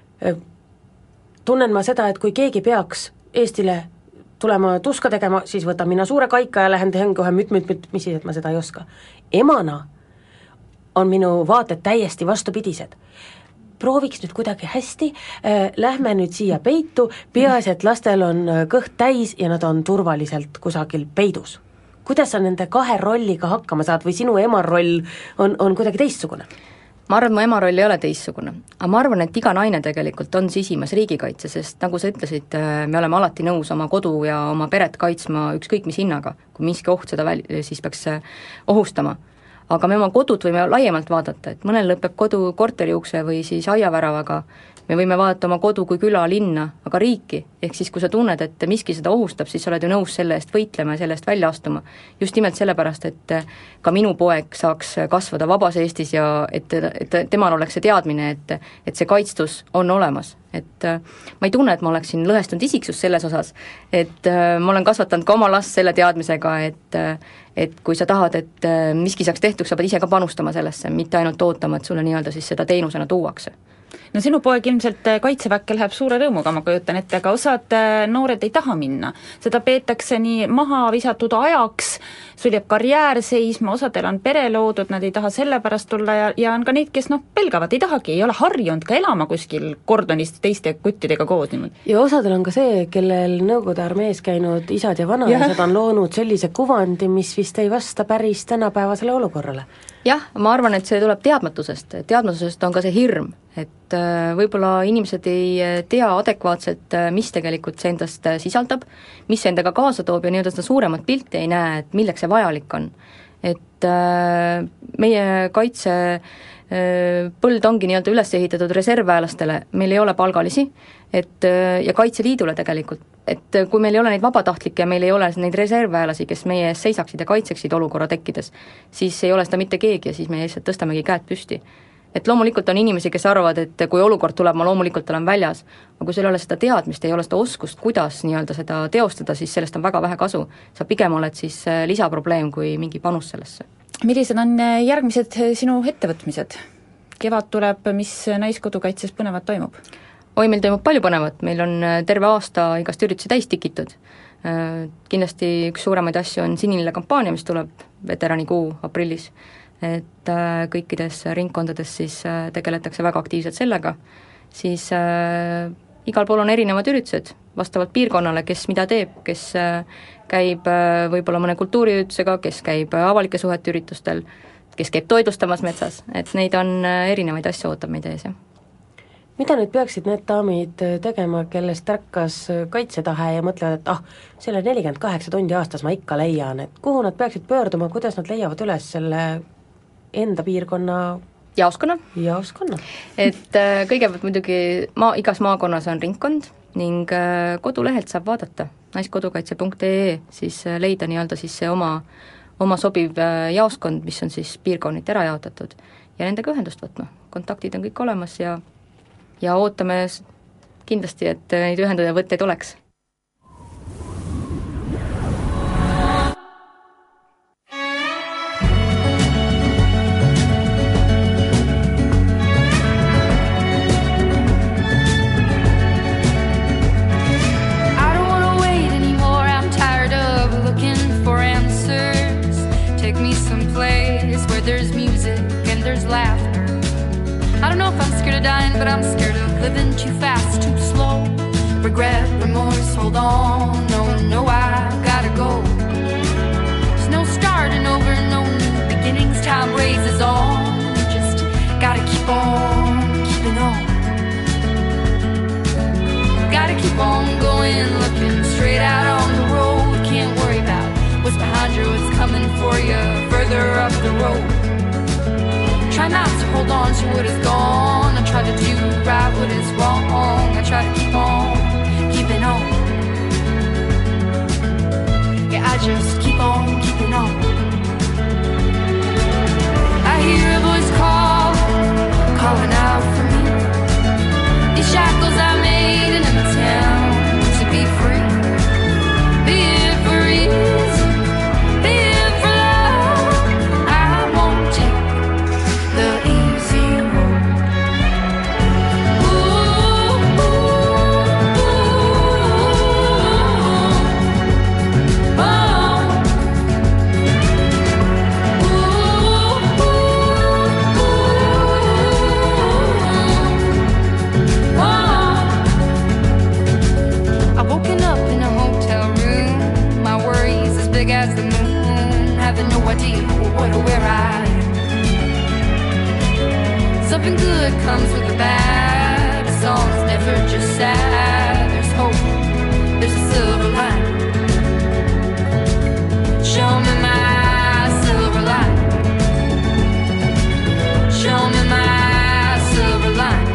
tunnen ma seda, et kui keegi peaks Eestile tulema tuska tegema, siis võtan mina suure kaika ja lähen teen kohe müt, mis siis, et ma seda ei oska. Emana on minu vaated täiesti vastupidised. prooviks nüüd kuidagi hästi, lähme nüüd siia peitu, peaasi, et lastel on kõht täis ja nad on turvaliselt kusagil peidus. Kuidas sa nende kahe rolliga hakkama saad või sinu ema roll on kuidagi teistsugune? Ma arvan, et mu ema roll ei ole teistsugune, aga ma arvan, et iga naine tegelikult on sisimas riigikaitse, sest nagu sa ütlesid, me oleme alati nõus oma kodu ja oma peret kaitsma ükskõik mis hinnaga, kui miski oht seda siis peaks ohustama. Aga me oma kodud võime laiemalt vaadata, et mõnel lõpeb kodu korteriukse või siis aiaväravaga, me võime vaadata oma kodu kui küla, linna, aga riiki, ehk siis kui sa tunned, et miski seda ohustab, siis sa oled ju nõus selle eest võitlema ja selle eest välja astuma. Just nimelt sellepärast, et ka minu poeg saaks kasvada vabas Eestis ja et temal oleks see teadmine, et see kaitstus on olemas. Et ma ei tunne, et ma oleksin lõhestunud isiksus selles osas, et ma olen kasvatanud ka oma last selle teadmisega, et kui sa tahad, et miski saaks tehtuks, sa pead ise ka panustama sellesse, mitte ainult ootama, et sulle nii-öelda siis seda teenusena tuuakse. No sinu poeg ilmselt kaitseväkke läheb suure rõõmuga, ma kujutan ette, aga osad noored ei taha minna. Seda peetakse nii maha visatud ajaks, sul jääb karjäär seisma, osadel on pere loodud, nad ei taha selle pärast tulla ja on ka neid, kes pelgavad, ei tahagi, ei ole harjunud ka elama kuskil kordonist teiste kuttidega koos niimoodi. Ja osadel on ka see, kellel Nõukogude armees käinud isad ja vanaisad on loonud sellise kuvandi, mis vist ei vasta päris tänapäevasele olukorrale. Jah, ma arvan, et see tuleb teadmatusest on ka see hirm, et võib-olla inimesed ei tea adekvaatselt, mis tegelikult see endast sisaldab, mis see endaga kaasa toob ja nii-öelda seda suuremat pilti ei näe, et milleks see vajalik on. Et meie kaitse põld ongi nii-öelda üles ehitatud reservväelastele, meil ei ole palgalisi, ja Kaitseliidule tegelikult, et kui meil ei ole neid vabatahtlikke ja meil ei ole neid reservväelasi, kes meie ees seisaksid ja kaitseksid olukorra tekkides, siis ei ole seda mitte keegi ja siis me lihtsalt tõstamegi käed püsti. Et loomulikult on inimesi, kes arvavad, et kui olukord tuleb, ma loomulikult olen väljas, aga kui sul ei ole seda teadmist, ei ole seda oskust, kuidas nii-öelda seda teostada, siis sellest on väga vähe kasu. Sa pigem oled siis lisaprobleem kui mingi panus sellesse. Millised on järgmised sinu ettevõtmised? Kevad tuleb, mis Naiskodukaitses põnevat toimub? Meil toimub palju põnevat, meil on terve aasta igast üritusi täis tikitud. Kindlasti üks suuremaid asju on sinine kampaania, mis tuleb veteranikuu aprillis, et kõikides ringkondades siis tegeletakse väga aktiivselt sellega, siis igal pool on erinevad üritused, vastavalt piirkonnale, kes mida teeb, kes käib võib-olla mõne kultuuriüritusega, kes käib avalike suhete üritustel, kes käib toitlustamas metsas, et neid on erinevaid asju ootab meid ees, jah. Mida nüüd peaksid need daamid tegema, kellest ärkas kaitsetahe ja mõtlevad, et selle 48 tundi aastas ma ikka leian, et kuhu nad peaksid pöörduma, kuidas nad leiavad üles selle enda piirkonna jaoskonna? Et kõigepealt muidugi igas maakonnas on ringkond ning kodulehelt saab vaadata naiskodukaitse.ee, siis leida nii-öelda siis see oma sobiv jaoskond, mis on siis piirkonniti ära jaotatud ja nendega ühendust võtma. Kontaktid on kõik olemas ja ootame kindlasti, et neid ühendaja võtteid oleks. But I'm scared of living too fast, too slow. Regret, remorse, hold on. No, I gotta go. There's no starting over, no new beginnings. Time raises on. Just gotta keep on keeping on. Gotta keep on going, looking straight out on the road. Can't worry about what's behind you, what's coming for you further up the road. Try not to hold on to what is gone. I try to do right what is wrong. I try to keep on keeping on. Yeah, I just keep on keeping on. I hear a voice calling out for me. These shackles I made in a town to be free. Be it for easy, be it for love. I won't take the easy road. Ooh, ooh, ooh, ooh, oh. the moon, having no idea what or where I am. Something good comes with the bad. A song's never just sad. There's hope, there's a silver line. Show me my silver line. Show me my silver line.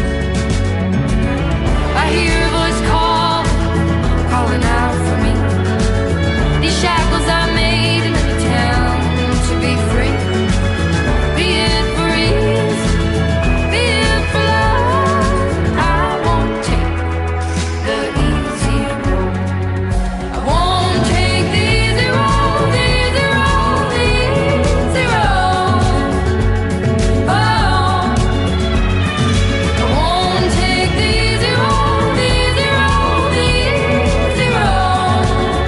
I hear a voice calling out for me. These shackles I made in any town to be free. Be it for ease, be it for love. I won't take the easy road. I won't take the easy road, the easy road, the easy road. Oh, I won't take the easy road, the easy road, the easy road.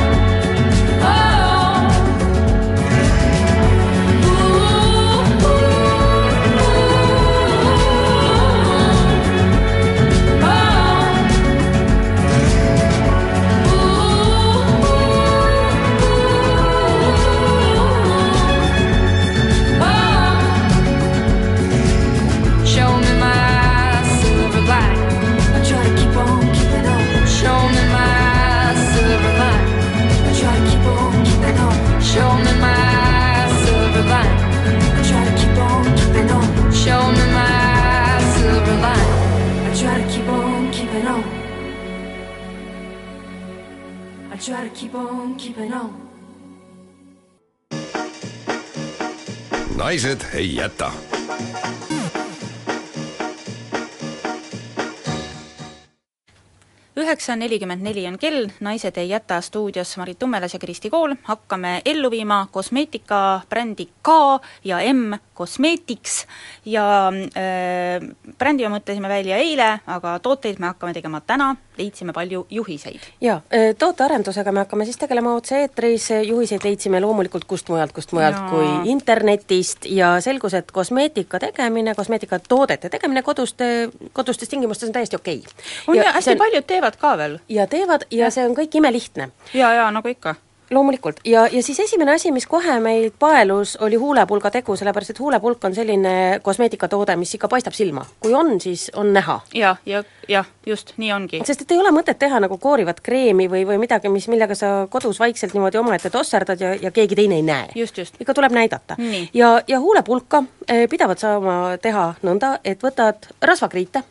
Oh, ooh, ooh, show me my silver line. I try to keep on keeping on. Show me my silver line. I try to keep on keeping on. Show me my silver line. I try to keep on keeping on. Show me my silver line. I try to keep on keeping on. I try to keep on keeping on. naised ei jäta . Üheksa 44 on kell, naised ei jäta stuudios Marit Tummelas ja Kristi Kool. Hakkame ellu viima kosmeetika brändi K ja M Cosmetics ja brändi mõtlesime välja eile, aga tooteid me hakkame tegema täna, leidsime palju juhiseid. Jaa, tootearendusega me hakkame siis tegelema otse-eetris, juhiseid leidsime loomulikult kust mujalt kui internetist ja selgus, et kosmeetika tegemine, kosmeetikatoodete tegemine kodustes tingimustes on täiesti okei. Hästi paljud teevad ka veel. Ja teevad ja see on kõik imelihtne. Ja, nagu ikka. Loomulikult. Ja siis esimene asi, mis kohe meid paelus, oli huulepulga tegu, sellepärast et huulepulk on selline kosmeetikatoode, mis ikka paistab silma. Kui on, siis on näha. Ja, just, nii ongi. Sest et ei ole mõtet teha nagu koorivat kreemi või midagi, millega sa kodus vaikselt niimoodi omaette tosserdad ja keegi teine ei näe. Just. Ikka tuleb näidata. Ja huulepulka pidavad saama teha nõnda, et võtad rasvakriite,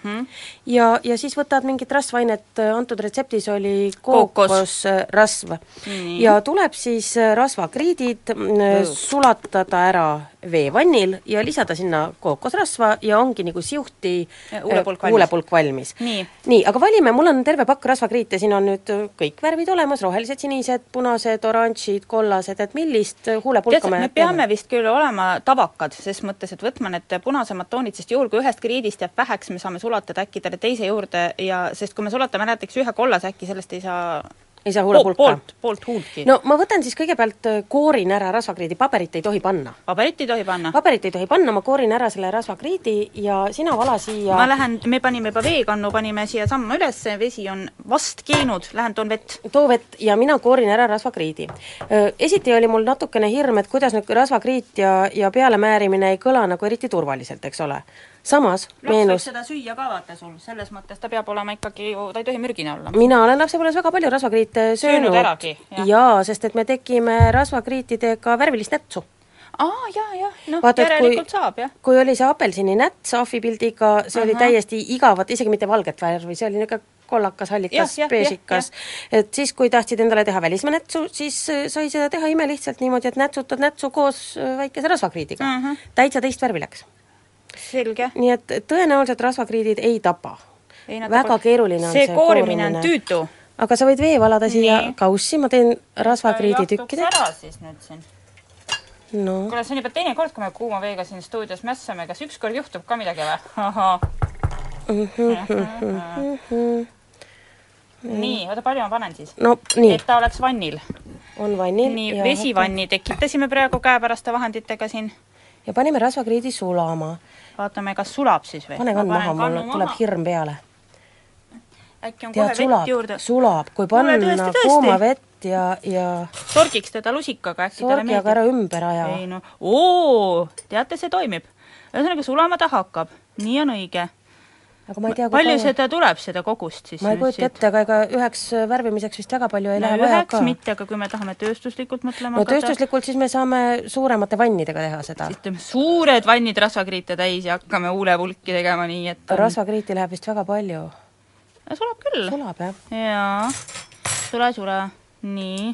ja siis võtad mingit rasvainet, antud retseptis oli kookosrasv ja tuleb siis rasvakriidid sulatada ära veevannil ja lisada sinna kookosrasva ja ongi nagu siuhti huulepulk valmis. Nii, aga valime, mul on terve pakk rasvakriite, siin on nüüd kõik värvid olemas, rohelised, sinised, punased, oranžid, kollased, et millist huulepulka me peame vist küll olema tavakad, ses mõttes, et võtma need punasemad toonid, sest juhul kui ühest kriidist jääb väheks, me saame sulatada äkki talle teise juurde ja sest kui me sulatame näiteks ühe kollase, äkki sellest ei saa huulepulka. Poolt huultki. No ma võtan siis kõigepealt koorin ära rasvakriidi, paberit ei tohi panna. Paberit ei tohi panna? Paberit ei tohi panna, ma koorin ära selle rasvakriidi ja sina vala siia... me panime juba veekannu, panime siia samma üles, vesi on vast keenud, lähen toon vett. Too vett ja mina koorin ära rasvakriidi. Esiti oli mul natukene hirm, et kuidas nüüd rasvakriit ja pealemäärimine ei kõla nagu eriti turvaliselt, eks ole. Samas meenus... seda süüa ka vaata sul, selles mõttes ta peab olema ikkagi, ta ei tohi mürgine olla. Mina olen lapsepõlves väga palju rasvakriite söönud äragi, ja sest et me tegime rasvakriitidega värvilist nätsu. Järelikult saab, jah. Kui oli see apelsini näts ahvipildiga, see oli täiesti igavat, isegi mitte valget värvi, see oli niisugune kollakas, hallikas, peesikas. Et siis, kui tahtsid endale teha välisma nätsu, siis sai seda teha imelihtsalt niimoodi, et nätsutad nätsu koos väikese rasvakriidiga. Täitsa teist värvi läks. Selge. Nii et tõenäoliselt rasvakriidid ei tapa. Väga keeruline on see koorimine. On tüütu. Aga sa võid vee valada siia kaussi, ma teen rasvakriidi tükkide. Ära siis nüüd siin. No. Kuule, see on juba teine kord, kui me kuuma veega siin stuudios mässame, kas ükskord juhtub ka midagi või? Nii, oota, palju ma panen siis? No, nii. Et ta oleks vannil. On vannil. Nii, vesivanni tekitasime praegu käepäraste vahenditega siin. Ja panime rasvakriidi sulama. Vaatame, kas sulab siis või? Pane kann maha, mul tuleb hirm peale. Äkki on kohe vett juurde. Sulab, kui panna kuuma vett eest ja sorgiks teda lusikaga, äkki talle sorgi aga ära ümber aja. ei no, teate, see toimib. Ühesõnaga sulama ta hakkab, nii on õige. aga ma ei tea, palju seda tuleb, seda kogust siis? ma ei kujuta ette, aga ega üheks värvimiseks vist väga palju ei lähe vaja üheks ka. mitte, aga kui me tahame tööstuslikult mõtlema no tööstuslikult siis me saame suuremate vannidega teha seda. siis suured vannid rasvakriite täis ja hakkame huulepulki tegema nii, et rasvakriiti läheb vist väga palju. Sulab küll. Sulab, jah. Jaa, sule. Nii.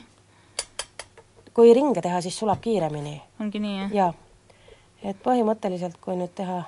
Kui ringe teha, siis sulab kiiremini. Ongi nii, jah? Jaa. Et põhimõtteliselt, kui nüüd teha...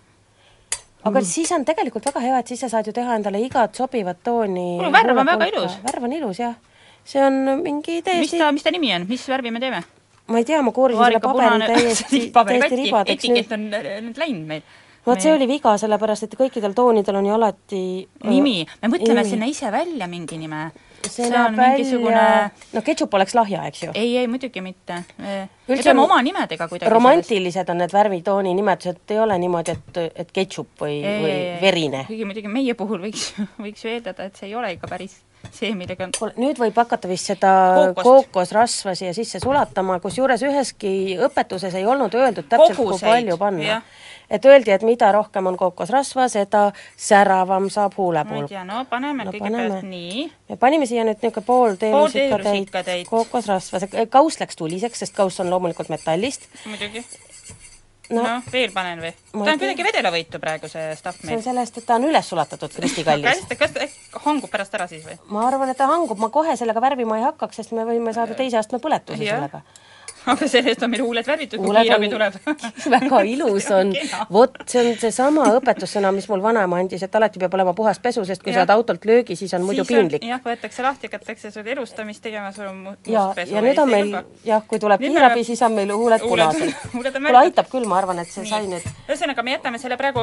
Aga siis on tegelikult väga hea, et siis sa saad ju teha endale igat sobivat tooni. Värv on väga ilus. Värv on ilus, jah. See on mingi täiesti... Mis ta nimi on? Mis värvi me teeme? Ma ei tea, ma koorisin selle paberi täiesti ribadeks. Etikett on nüüd läinud meil. Vot see oli viga, sellepärast, et kõikidel toonidel on ju alati... Nimi. Me mõtleme sinna ise välja mingi nime. See on mingisugune... No ketšup oleks lahja, eks ju? Ei, muidugi mitte. Me peame oma nimedega kuidagi... Romantilised on need värvitooni nimetused, ei ole niimoodi, et ketšup või verine. Muidugi meie puhul võiks ju eeldada, et see ei ole ikka päris see, millega... Nüüd võib hakata vist seda kookosrasva siia sisse sulatama, kus juures üheski õpetuses ei olnud öeldud täpselt, kui palju panna. Et öeldi, et mida rohkem on kookosrasva, seda säravam saab huulepulk. Ma ei tea, no paneme kõigepealt nii. Me panime siia nüüd niisugune pool teelusikatäit kookosrasva. See kauss läks tuliseks, sest kauss on loomulikult metallist. Muidugi. No, veel panen või? Ta on kuidagi vedelavõitu praegu see stuff meil. See on sellest, et ta on üles sulatatud, Kristi kallis. Kas ta hangub pärast ära siis või? Ma arvan, et ta hangub. Ma kohe sellega värvima ei hakkaks, sest me võime saada teise astme põletuse sellega. Aga sellest on meil huuled värvitud, kui kiirabi tuleb. Väga ilus on. Vot, see on see sama õpetussõna, mis mul vanaema andis, et alati peab olema puhas pesu, sest kui saad autolt löögi, siis on muidu piinlik. Jah, võetakse lahti, hakatakse sul elustamist tegema, sul on must pesu. Ja nüüd on meil, kui tuleb kiirabi, siis on meil huuled punased. Kuule aitab küll, ma arvan, et see sai nüüd. Ühesõnaga, me jätame selle praegu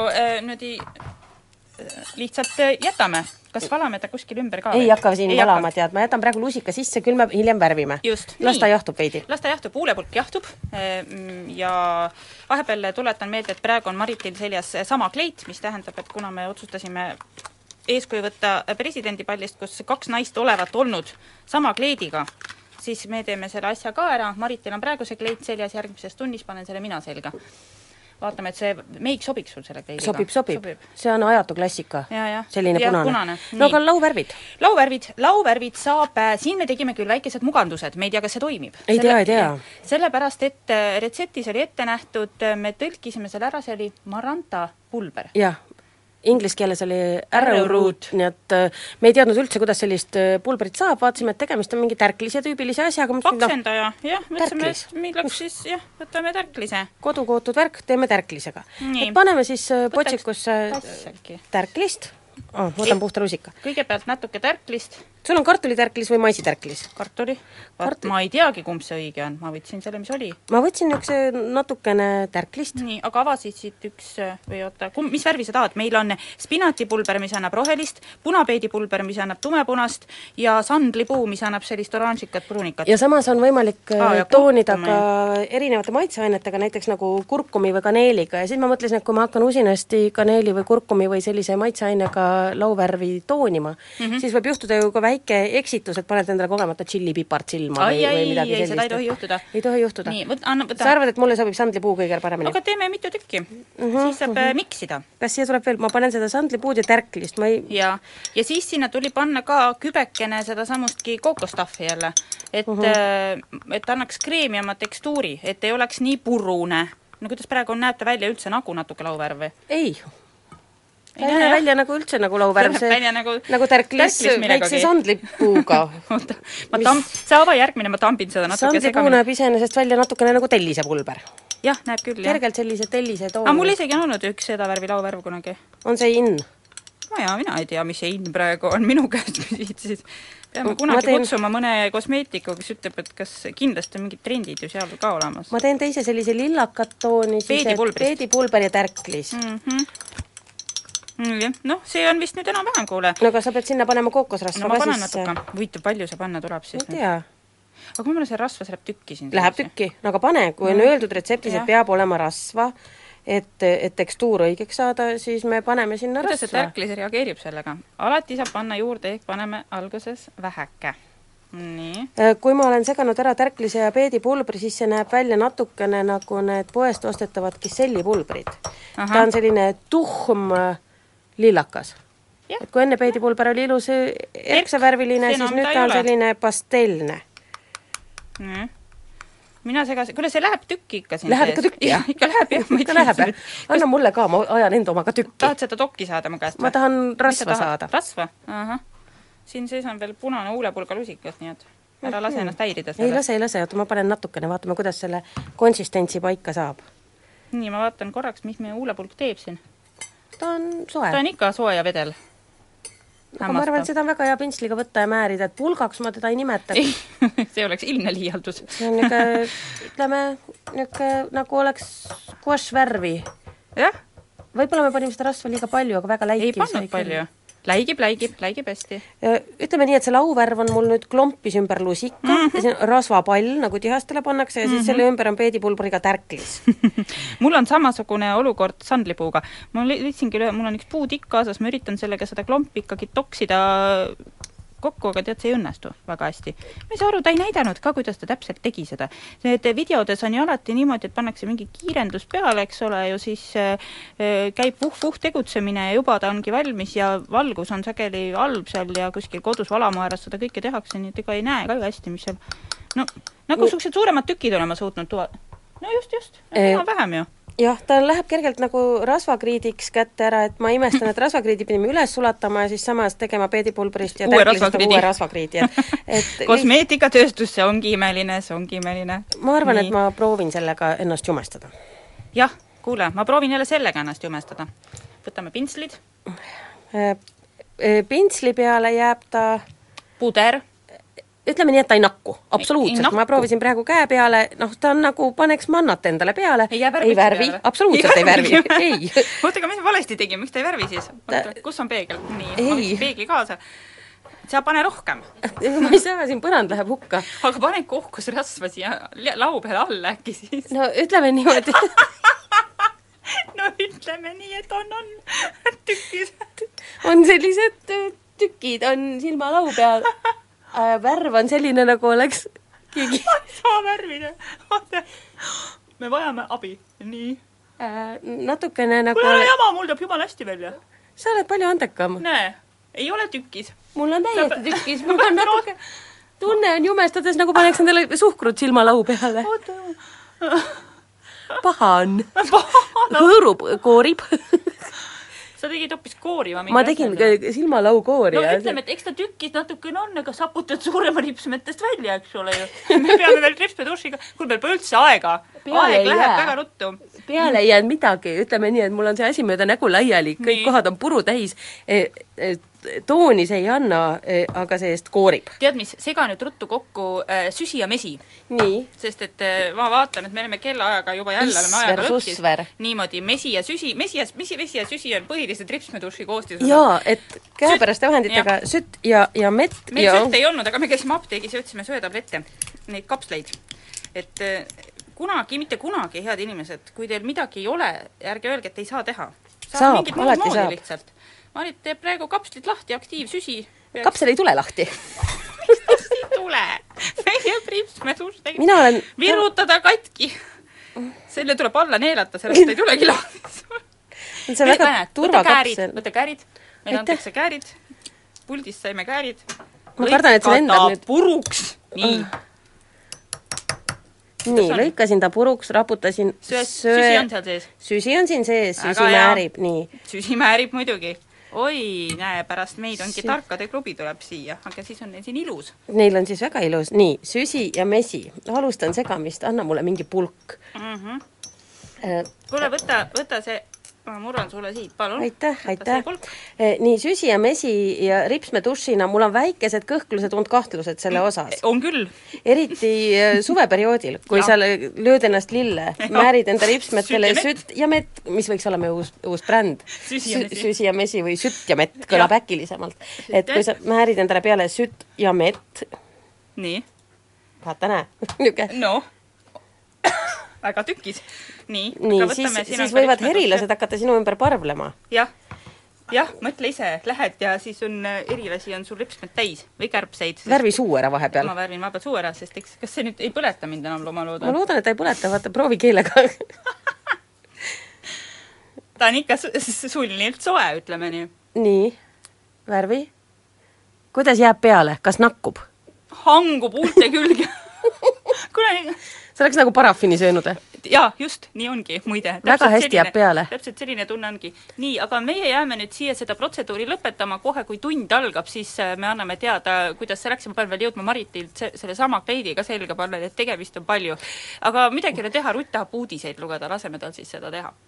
lihtsalt jätame. Kas valame ta kuskil ümber ka? Ei hakka siin valama, tead. Ma jätan praegu lusika sisse, küll me hiljem värvime. Just. Las ta jahtub veidi. Las ta jahtub, huulepulk jahtub ja vahepeal tuletan meelde, et praegu on Maritil seljas sama kleit, mis tähendab, et kuna me otsustasime eeskuju võtta presidendipallist, kus 2 naist olevat olnud sama kleidiga, siis me teeme selle asja ka ära. Maritil on praegu see kleit seljas, järgmises tunnis panen selle mina selga. Vaatame, et see meik sobiks sul selle kleidiga. Sobib. See on ajatu klassika. Selline punane. No aga lauvärvid? Lauvärvid saab, siin me tegime küll väikesed mugandused, me ei tea, kas see toimib. Ei tea. Sellepärast, et retseptis oli ette nähtud, me tõlkisime selle ära, see oli maranta pulber. Jah. Inglis keeles oli arrowroot, nii et me ei teadnud üldse, kuidas sellist pulberit saab, vaatasime, et tegemist on mingi tärklise tüübilise asjaga. Paksendaja, mõtlesime, et millaks siis, võtame tärklise. Kodukootud värk, teeme tärklisega. Et paneme siis potsikusse tärklist. Võtan puhta rusika. Kõigepealt natuke tärklist. Sul on kartulitärklis või maisitärklis? Kartuli. Ma ei teagi, kumb see õige on. Ma võtsin selle, mis oli. Ma võtsin üks natukene tärklist. Nii, aga avasid siit üks või oota. Mis värvi sa tahad? Meil on spinatipulber, mis annab rohelist, punapeedipulber, mis annab tumepunast ja sandlipuu, mis annab sellist oranžikat pruunikat. Ja samas on võimalik toonida ka erinevate maitseainetega, näiteks nagu kurkumi või kaneeliga. Ja siis ma mõtlesin, et kui ma hakkan usinasti kaneeli või kurkumi või sellise maitseainega lauvärvi toonima, siis võib juhtuda ju ka väike eksitus, et paned endale kogemata tšillipipart silma või midagi sellist. Seda ei tohi juhtuda. Ei tohi juhtuda. Nii, sa arvad, et mulle sobib sandlipuu kõige paremini? Aga teeme mitu tükki. Siis saab miksida. Kas siia tuleb veel? Ma panen seda sandlipuud ja tärklist. Ja siis sinna tuli panna ka kübekene seda samustki kookostaffi jälle, et annaks kreemiama tekstuuri, et ei oleks nii purune. No kuidas praegu on näete välja üldse nagu natuke lauvärv? Ei ta ei näe välja nagu üldse nagu lauvärv, nagu tärklis väikse sandlipuuga. Sa ava järgmine, ma tambin seda natuke segamini. Sandlipuu näeb iseenesest välja natukene nagu tellise pulber. Jah, näeb küll, jah. Kergelt sellise tellise toon. Aga mul isegi on olnud üks seda värvi lauvärv kunagi. On see in? Mina ei tea, mis see in praegu on minu käest küsisid. Peame kunagi kutsuma mõne kosmeetiku, kes ütleb, et kas kindlasti on mingid trendid ju seal ka olemas. Ma teen teise sellise lillakat tooni, peedipulber ja tärklis. No, see on vist nüüd enam vähem, kuule. No aga sa pead sinna panema kookosrasva ka sisse. No ma panen natuke. Võitu palju sa panna tuleb siis? Ma tea. Aga kui meil see rasva, see läheb tükki siin? Läheb tükki. No aga pane, kui on öeldud retseptis, et peab olema rasva, et tekstuur õigeks saada, siis me paneme sinna rasva. Kuidas see tärklis reageerib sellega? Alati saab panna juurde, ehk paneme alguses vähäke. nii. Kui ma olen seganud ära tärklise ja peedipulbri, siis see näeb välja natukene nagu need poest ostetavad kisellipulbrid. Ta on selline tuhm lillakas. Jah. Et kui enne peedipulber oli ilus erksavärviline, siis nüüd ta on selline pastelne. Mina segas, kuule see läheb tükki ikka siin Läheb ikka tükki, jah? Ikka läheb, jah. Ikka läheb, jah? Anna mulle ka, ma ajan enda omaga tükki. Tahad seda dokki saada mu käest? Ma tahan rasva saada. Rasva? Aha. Siin sees on veel punane huulepulga lusikas, nii et ära lase ennast häirida selle. Ei lase, oota, ma panen natukene, vaatame, kuidas selle konsistentsi paika saab. Nii, ma vaatan korraks, mis meie huulepulk teeb siin. Ta on soe. Ta on ikka soe ja vedel. Aga ma arvan, et seda on väga hea pintsliga võtta ja määrida, et pulgaks ma teda ei nimeta. Ei, see oleks ilmne liialdus. See on ütleme, nagu oleks kuaš värvi. Jah? Võib-olla me panime seda rasva liiga palju, aga väga läikib. Ei pannud palju. Läigib hästi. Ütleme nii, et see lauvärv on mul nüüd klompis ümber lusika, ja see on rasvapall, nagu tihastele pannakse, ja siis selle ümber on peedipulbriga tärklis. Mul on samasugune olukord sandlipuuga. Ma lihtsin küll, mul on üks puutikk kaasas, ma üritan sellega seda klompi ikkagi toksida kokku, aga tead, see ei õnnestu väga hästi. Ma ei saa aru, ta ei näidanud ka, kuidas ta täpselt tegi seda. Need videodes on ju alati niimoodi, et pannakse mingi kiirendus peale, eks ole, ju siis käib vuh-vuh tegutsemine ja juba ta ongi valmis ja valgus on sageli halb seal ja kuskil kodus valamoeras seda kõike tehakse, nii et ega ei näe ka hästi, mis seal... No, nagu suksed suuremad tükid olema suutnud tuua. No just. Vähem ju. Jah, ta läheb kergelt nagu rasvakriidiks kätte ära, et ma imestan, et rasvakriidi pidime üles sulatama ja siis samas tegema peedipulbrist ja tärklisest uue rasvakriidi. Kosmeetikatööstus, see ongi imeline. Ma arvan, et ma proovin sellega ennast jumestada. Jah, kuule, ma proovin jälle sellega ennast jumestada. Võtame pintslid. Pintsli peale jääb ta... Puder. Ütleme nii, et ta ei nakku. Absoluutselt. Ma proovisin praegu käe peale, ta on nagu paneks mannat endale peale. Ei värvi. Absoluutselt ei värvi. Ei. Oota, aga mis ma valesti tegin? Miks ta ei värvi siis? Kus on peegel? Nii, ma võtsin peegli kaasa. Sa pane rohkem. Ma ei saa, siin põrand läheb hukka. Aga pane kohkus rasva siia lau peale alla äkki siis. No ütleme niimoodi. No ütleme nii, et on tükis. On sellised tükid, on silmalau peal. Värv on selline, nagu oleks keegi... Ma ei saa värvida. Me vajame abi. Nii. Natukene nagu... Kuule, jama, mul tuleb jumala hästi välja. Sa oled palju andekam. Näe, ei ole tükis. Mul on täiesti tükis. Mul on natuke... Tunne on jumestades, nagu paneks endale suhkrut silmalau peale. Paha on. Hõõrub, koorib. Sa tegid hoopis kooriva. Ma tegin silmalau koori. No ütleme, et eks ta tükis natukene on, aga saputad suurema ripsmetest välja, eks ole ju. Me peame veel ripsmedušiga. Kuul meil pole üldse aega. Aeg läheb väga ruttu. Peale ei jäänud midagi. Ütleme nii, et mul on see asi mööda nägu laiali. Kõik kohad on puru täis. Tooni see ei anna, aga see eest koorib. Tead mis, sega nüüd ruttu kokku süsi ja mesi. Nii. Sest et ma vaatan, et me oleme kellaajaga juba jälle ajaga lõkkis. Niimoodi mesi ja süsi on põhilised ripsmeduši koostis. Jaa, et käepäraste vahenditega sütt ja mett. Meil sütt ei olnud, aga me käisime apteegis ja võtsime söötablette, neid kapsleid. Et mitte kunagi, head inimesed, kui teil midagi ei ole, ärge öelge, et ei saa teha. Saab, alati saab. Lihtsalt. Marit teeb praegu kapslit lahti, aktiivsüsi. Kapsel ei tule lahti. Mis tast ei tule? Meie ripsmedus virutada katki. Selle tuleb alla neelata, sellest ei tulegi lahti. See on väga turvakapsel. Võta käärid. Meil antakse käärid. Puldist saime käärid. Ma kardan, et see lendab nüüd. Puruks. Nii, lõikasin ta puruks, raputasin. Süsi on seal sees. Süsi on siin sees, süsi määrib. Nii. Süsi määrib muidugi. Oi, näe, pärast meid ongi tarkade klubi tuleb siia, aga siis on neil siin ilus. Neil on siis väga ilus. Nii, süsi ja mesi. Alustan segamist, anna mulle mingi pulk. Kuule, võta see... Ma murran sulle siit, palun. Aitäh. Nii, süsi ja mesi ja ripsmedušina, mul on väikesed kõhklused und kahtlused selle osas. On küll. Eriti suveperioodil, kui sa lööd ennast lille, määrid enda ripsmetele sütt ja mett, mis võiks olla meie uus bränd. Süsi ja mesi või sütt ja mett kõlab äkilisemalt. Et kui sa määrid endale peale sütt ja mett... Nii. Vaata näe. No. Väga tükis. Nii siis võivad herilased hakata sinu ümber parvlema. Jah. jah, mõtle ise, lähed ja siis on erilasi on sul ripsmed täis või kärbseid. Värvi suu ära vahepeal. Ma värvin vahepeal suu ära, sest eks, kas see nüüd ei põleta mind enam, ma loodan? Ma loodan, et ta ei põleta, vaata, proovi keelega. Ta on ikka sulnilt soe, ütleme nii. Nii, värvi. Kuidas jääb peale? Kas nakkub? Hangub huulte külge. See oleks nagu parafini söönud. Jaa, just, nii ongi, muide. Väga hästi jääb peale. Täpselt selline tunne ongi. Nii, aga meie jääme nüüd siia seda protseduuri lõpetama. Kohe, kui tund algab, siis me anname teada, kuidas see läks. Ma pean veel jõudma Maritilt selle sama kleidiga selga panna, et tegemist on palju. Aga midagi ei ole teha, Rutt tahab uudiseid lugeda, laseme tal siis seda teha.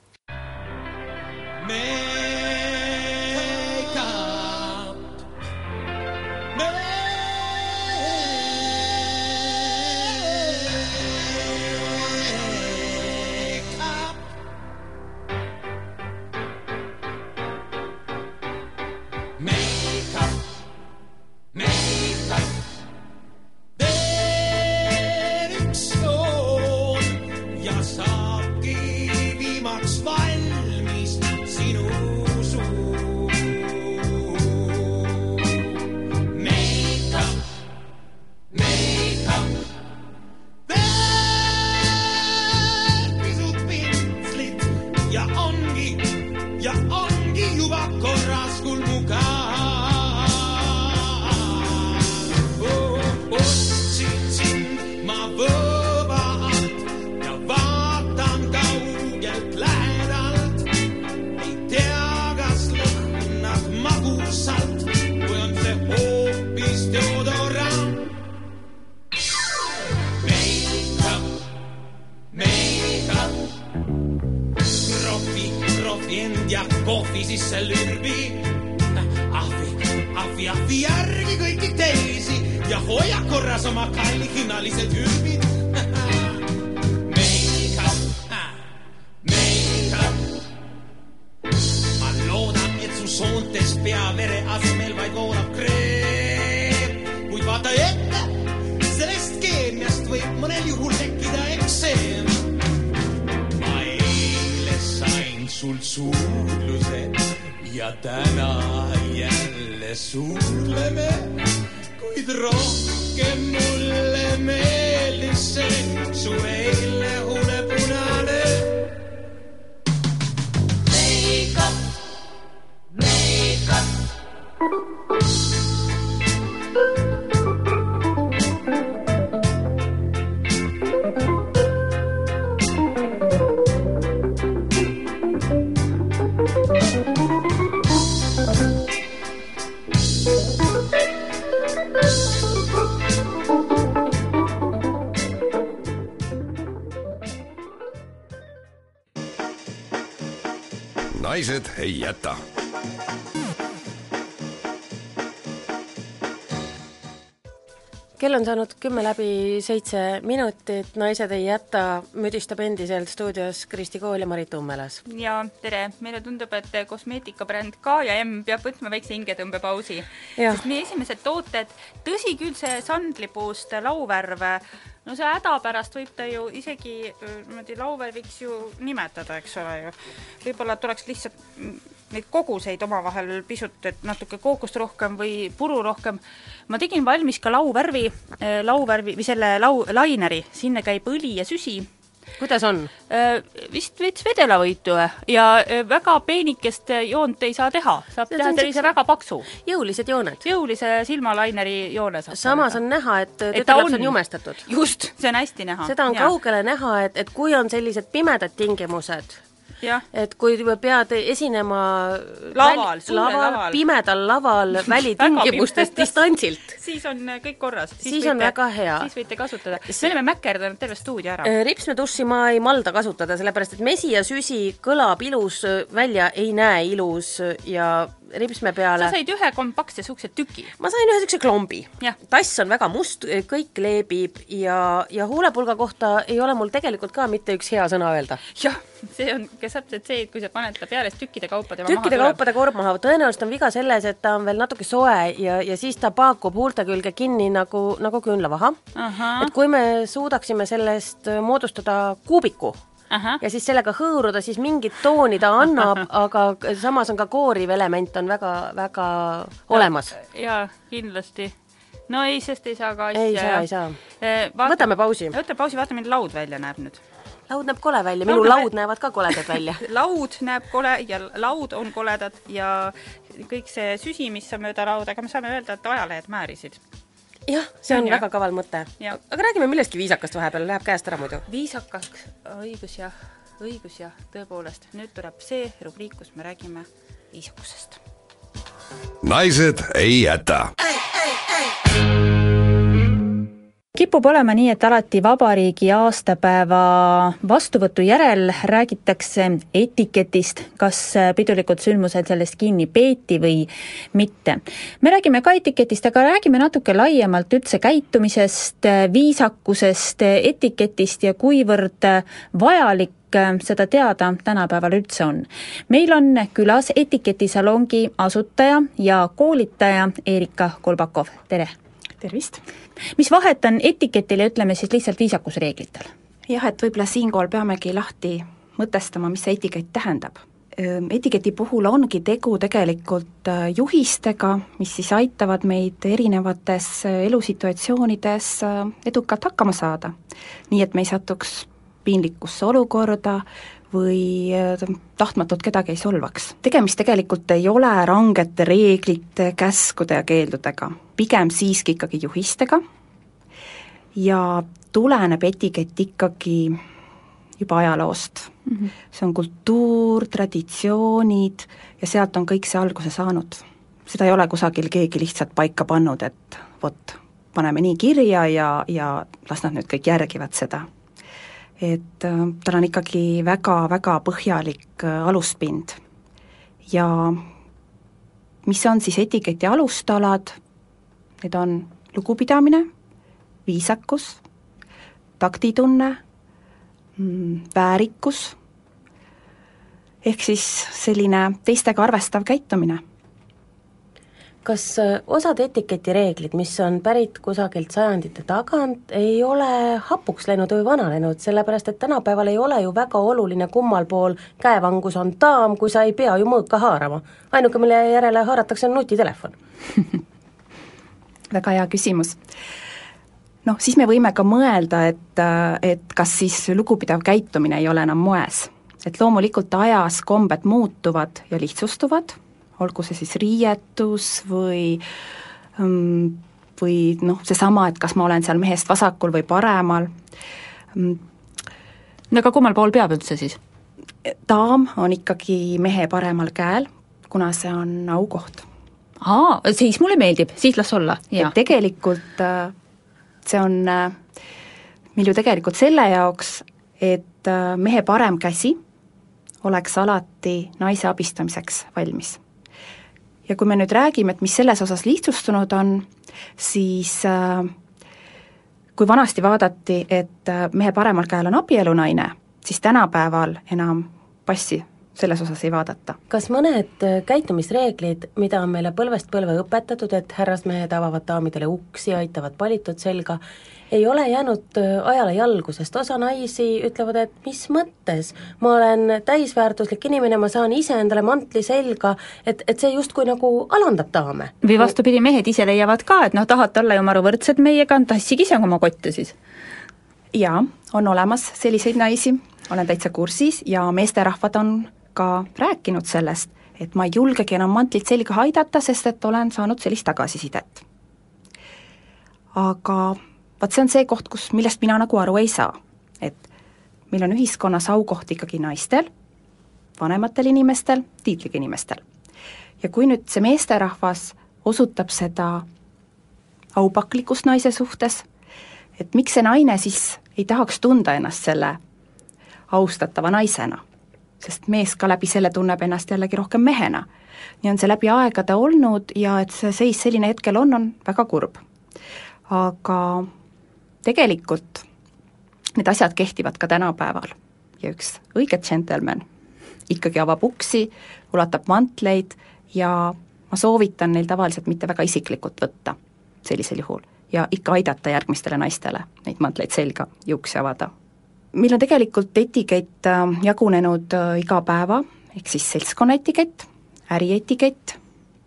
Ahvi järgi kõiki teisi ja hoia korras oma kallihinnalised hürbid. Make-up. Ma loodan, et su soontes peavere asemel vaid voolab kreem. Kuid vaata ette, sellest keemiast võib mõnel juhul tekkida eksem. Ma eile sain sult suudluse ja täna jälle suudleme, kuid rohkem mulle meeldis see su eile hulepunane. Make-up, make-up. Naised ei jäta. Kell on saanud 10:07, Naised ei jäta, müdistab endiselt stuudios Kristi Kool ja Marit Ummelas. Ja tere, meile tundub, et kosmeetikabränd K&M peab võtma väikse hingetõmbepausi. Sest meie esimesed tooted, tõsi küll see sandlipuust lauvärv, no see häda pärast võib ta ju isegi lauvärviks ju nimetada, eks ole ju. Võib-olla tuleks lihtsalt neid koguseid omavahel pisut, et natuke kookust rohkem või puru rohkem. Ma tegin valmis ka lauvärvi või selle laineri, sinna käib õli ja süsi. Kuidas on? Vist veits vedelavõitu ja väga peenikest joont ei saa teha. Saab teha sellise väga paksu. Jõulised jooned. Jõulise silmalaineri joone saab. Samas on näha, et tütarlaps on jumestatud. Just, see on hästi näha. Seda on kaugele näha, et kui on sellised pimedad tingimused, ja. Et kui pead esinema laval, pimedal laval välitingimustes distantsilt, siis on kõik korras. Siis on väga hea. Siis võite kasutada. Me oleme mäkerdanud terve stuudio ära. Ripsmetussi ma ei malda kasutada, sellepärast et mesi ja süsi kõlab ilus välja, ei näe ilus ja ripsme peale. Sa said ühe kompaktse suhkse tüki. Ma sain ühe sükse klombi. Ja. Tass on väga must, kõik leebib ja huulepulga kohta ei ole mul tegelikult ka mitte üks hea sõna öelda. Jah, see on täpselt see, et kui sa paned ta peale, siis tükkide kaupade korb maha. Tõenäoliselt on viga selles, et ta on veel natuke soe ja siis ta paakub huulte külge kinni nagu küünlavaha. Et kui me suudaksime sellest moodustada kuubiku, ja siis sellega hõõruda, siis mingit tooni ta annab, aga samas on ka kooriv element on väga, väga olemas. Jaa, kindlasti. No ei, sest ei saa ka asja. Ei saa. Võtame pausi. Võtame pausi, vaatame, mida laud välja näeb nüüd. Laud näeb kole välja, minu laud näevad ka koledad välja. Laud näeb kole ja laud on koledad ja kõik see süsi, mis on mööda lauda, aga me saame öelda, et ajalehed määrisid. Jah, see on väga kaval mõte. Aga räägime millestki viisakast vahepeal, läheb käest ära muidu. Viisakas, õigus ja tõepoolest. Nüüd tuleb see rubriik, kus me räägime viisakusest. Naised ei jäta. Kipub olema nii, et alati vabariigi aastapäeva vastuvõtu järel räägitakse etiketist, kas pidulikud sündmused sellest kinni peeti või mitte. Me räägime ka etiketist, aga räägime natuke laiemalt üldse käitumisest, viisakusest, etiketist ja kuivõrd vajalik seda teada tänapäeval üldse on. Meil on külas etiketisalongi asutaja ja koolitaja Erika Kolbakov. Tere! Tervist! Mis vahet on etiketil ja ütleme siis lihtsalt viisakusreeglitel? Jah, et võib-olla siinkohal peamegi lahti mõtestama, mis see etikett tähendab. Etiketi puhul ongi tegu tegelikult juhistega, mis siis aitavad meid erinevates elusituatsioonides edukalt hakkama saada. Nii et me ei satuks piinlikusse olukorda või tahtmatult kedagi ei solvaks. Tegemist tegelikult ei ole rangete reeglite, käskude ja keeldudega, pigem siiski ikkagi juhistega ja tuleneb etikett ikkagi juba ajaloost. See on kultuur, traditsioonid ja sealt on kõik see alguse saanud. Seda ei ole kusagil keegi lihtsalt paika pannud, et vot, paneme nii kirja ja las nad nüüd kõik järgivad seda. Et tal on ikkagi väga-väga põhjalik aluspind. Ja mis on siis etiketi alustalad? Need on lugupidamine, viisakus, taktitunne, väärikus, ehk siis selline teistega arvestav käitumine. Kas osad etiketireeglid, mis on pärit kusagilt sajandite tagant, ei ole hapuks läinud või vananenud, sellepärast et tänapäeval ei ole ju väga oluline kummal pool käevangus on daam, kui sa ei pea ju mõõka haarama. Ainuke, mille järele haaratakse, on nutitelefon. Väga hea küsimus. Noh, siis me võime ka mõelda, et kas siis lugupidav käitumine ei ole enam moes. Et loomulikult ajas kombed muutuvad ja lihtsustuvad, olgu see siis riietus või seesama, et kas ma olen seal mehest vasakul või paremal. No aga kummal pool peab üldse siis? Daam on ikkagi mehe paremal käel, kuna see on aukoht. Siis mulle meeldib, siis las olla. Tegelikult see on meil ju tegelikult selle jaoks, et mehe parem käsi oleks alati naise abistamiseks valmis. Ja kui me nüüd räägime, et mis selles osas lihtsustunud on, siis kui vanasti vaadati, et mehe paremal käel on abielunaine, siis tänapäeval enam passi selles osas ei vaadata. Kas mõned käitumisreeglid, mida on meile põlvest põlve õpetatud, et härrasmehed avavad daamidele uksi, aitavad palitud selga, ei ole jäänud ajale jalgu, sest osa naisi ütlevad, et mis mõttes, ma olen täisväärtuslik inimene, ma saan ise endale mantli selga, et see justkui nagu alandab daame. Või vastupidi, mehed ise leiavad ka, et tahate olla ju maru võrdsed meiega, tassigi ise oma kotte siis. Jaa, on olemas selliseid naisi, olen täitsa kursis ja meesterahvad on ka rääkinud sellest, et ma ei julgegi enam mantlit selga aidata, sest et olen saanud sellist tagasisidet. Aga vaat see on see koht, millest mina nagu aru ei saa, et meil on ühiskonnas aukoht ikkagi naistel, vanematel inimestel, tiitliga inimestel. Ja kui nüüd see meesterahvas osutab seda aupaklikust naise suhtes, et miks see naine siis ei tahaks tunda ennast selle austatava naisena, sest mees ka läbi selle tunneb ennast jällegi rohkem mehena. Nii on see läbi aegade olnud ja et see seis selline hetkel on väga kurb. Aga tegelikult need asjad kehtivad ka tänapäeval ja üks õige gentleman ikkagi avab uksi, ulatab mantleid ja ma soovitan neil tavaliselt mitte väga isiklikult võtta sellisel juhul ja ikka aidata järgmistele naistele neid mantleid selga ja uksi avada. meil on tegelikult etikett jagunenud iga päeva, ehk siis seltskonna etikett, ärietikett,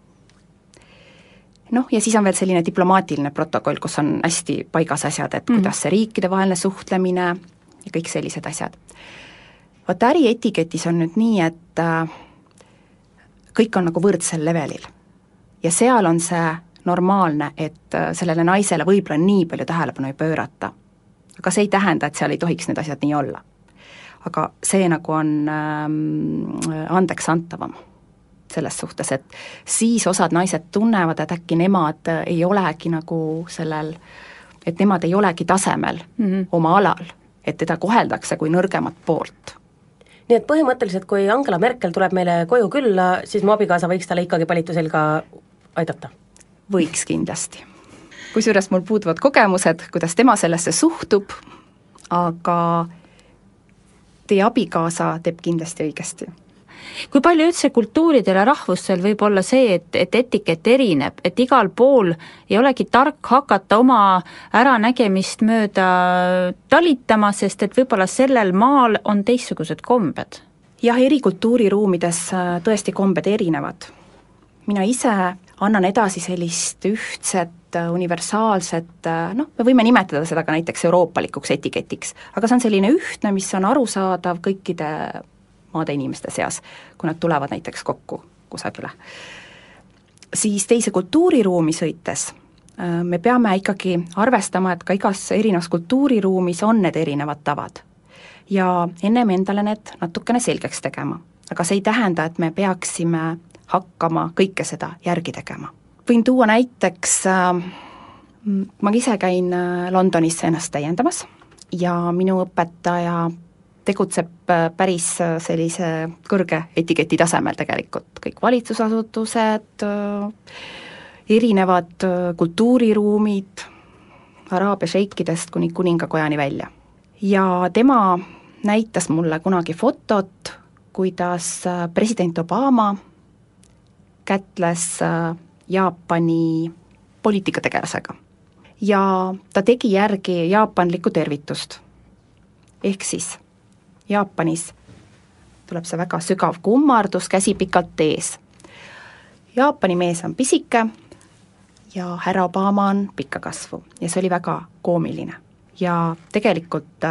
noh, ja siis on veel selline diplomaatiline protokoll, kus on hästi paigas asjad, et kuidas see riikidevaheline suhtlemine ja kõik sellised asjad. Vaat ärietiketis on nüüd nii, et kõik on nagu võrdsel levelil. Ja seal on see normaalne, et sellele naisele võib-olla nii palju tähelepanu ei pöörata. Aga see ei tähenda, et seal ei tohiks need asjad nii olla. Aga see nagu on andeks antavam selles suhtes, et siis osad naised tunnevad, et äkki nemad ei olegi nagu sellel, et nemad ei olegi tasemel oma alal, et teda koheldakse kui nõrgemat poolt. Nii et põhimõtteliselt, kui Angela Merkel tuleb meile koju külla, siis mu abikaasa võiks talle ikkagi palitu selga aidata? Võiks kindlasti. Kusjuures mul puuduvad kogemused, kuidas tema sellesse suhtub, aga teie abikaasa teeb kindlasti õigesti. Kui palju üldse kultuuridel ja rahvustel võib olla see, et etikett erineb, et igal pool ei olegi tark hakata oma äranägemist mööda talitama, sest et võib-olla sellel maal on teistsugused kombed? Jah, eri kultuuriruumides tõesti kombed erinevad. Mina ise annan edasi sellist ühtset, universaalset, noh, me võime nimetada seda ka näiteks euroopalikuks etiketiks, aga see on selline ühtne, mis on arusaadav kõikide maade inimeste seas, kui nad tulevad näiteks kokku kusagile. Siis teise kultuuriruumi sõites me peame ikkagi arvestama, et ka igas erinevas kultuuriruumis on need erinevad tavad. Ja ennem endale need natukene selgeks tegema. Aga see ei tähenda, et me peaksime hakkama kõike seda järgi tegema. Võin tuua näiteks, ma ise käin Londonis ennast täiendamas ja minu õpetaja tegutseb päris sellise kõrge etiketi tasemel tegelikult, kõik valitsusasutused, erinevad kultuuriruumid, Araabia šeikidest kuni kuningakojani välja. Ja tema näitas mulle kunagi fotot, kuidas president Obama kätles Jaapani poliitikategelasega. Ja ta tegi järgi jaapanlikku tervitust. Ehk siis Jaapanis tuleb see väga sügav kummardus, käsi pikalt ees. Jaapani mees on pisike ja härra Obama on pikka kasvu ja see oli väga koomiline. Ja tegelikult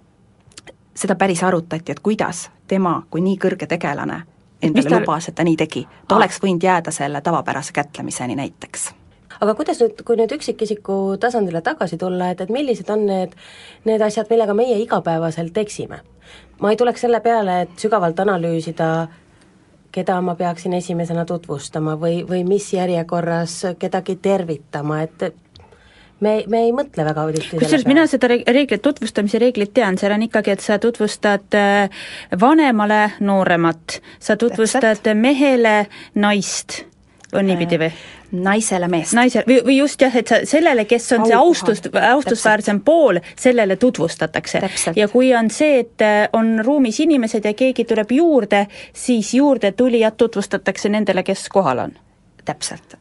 seda päris arutati, et kuidas tema kui nii kõrge tegelane endale lubas, et ta nii tegi. Ta oleks võinud jääda selle tavapärase kätlemiseni näiteks. Aga kuidas nüüd, kui nüüd üksikisiku tasandile tagasi tulla, et millised on need asjad, millega meie igapäevaselt eksime? Ma ei tuleks selle peale, et sügavalt analüüsida, keda ma peaksin esimesena tutvustama või mis järjekorras kedagi tervitama, et me ei mõtle väga auditi kusjuures mina seda reeglit, tutvustamise reeglit tean, seal on ikkagi, et sa tutvustad vanemale nooremat, sa tutvustad mehele naist, on niipidi või? Naisele meest. Või just jah, et sa sellele, kes on see austusväärsem pool, sellele tutvustatakse. Täpselt. Ja kui on see, et on ruumis inimesed ja keegi tuleb juurde, siis juurde tulijad tutvustatakse nendele, kes kohal on. Täpselt.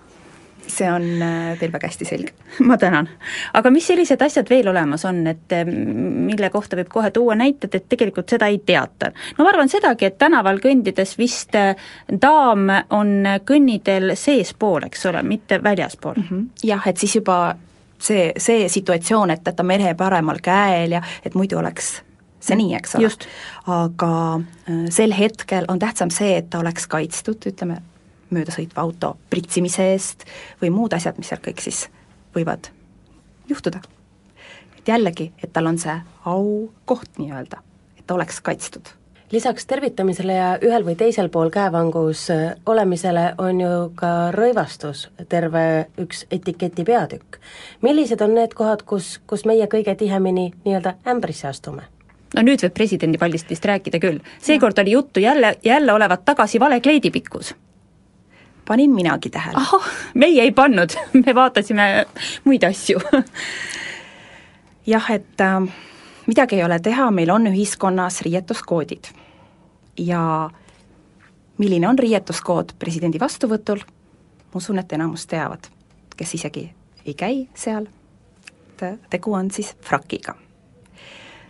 See on teil väga hästi selge. Ma tänan. Aga mis sellised asjad veel olemas on, et mille kohta võib kohe tuua näited, et tegelikult seda ei teata? No ma arvan sedagi, et tänaval kõndides vist daam on kõnnidel seespool, eks ole, mitte väljaspool. Jah, et siis juba see situatsioon, et ta mere paremal käel ja et muidu oleks see nii, eks ole. Just. Aga sel hetkel on tähtsam see, et ta oleks kaitstud, ütleme, möödasõitva auto pritsimise eest või muud asjad, mis seal kõik siis võivad juhtuda. Et jällegi, et tal on see aukoht nii-öelda, et ta oleks kaitstud. Lisaks tervitamisele ja ühel või teisel pool käevangus olemisele on ju ka rõivastus terve üks etiketi peatükk. Millised on need kohad, kus meie kõige tihemini nii-öelda ämbrisse astume? No nüüd võib presidendipallist vist rääkida küll. Seekord oli juttu jälle olevat tagasi vale kleidipikkus. Panin minagi tähele. Meie ei pannud, me vaatasime muid asju. Jah, et midagi ei ole teha, meil on ühiskonnas riietuskoodid. Ja milline on riietuskood presidendi vastuvõtul? Ma usun, et enamus teavad, kes isegi ei käi seal. Tegu on siis frakiga.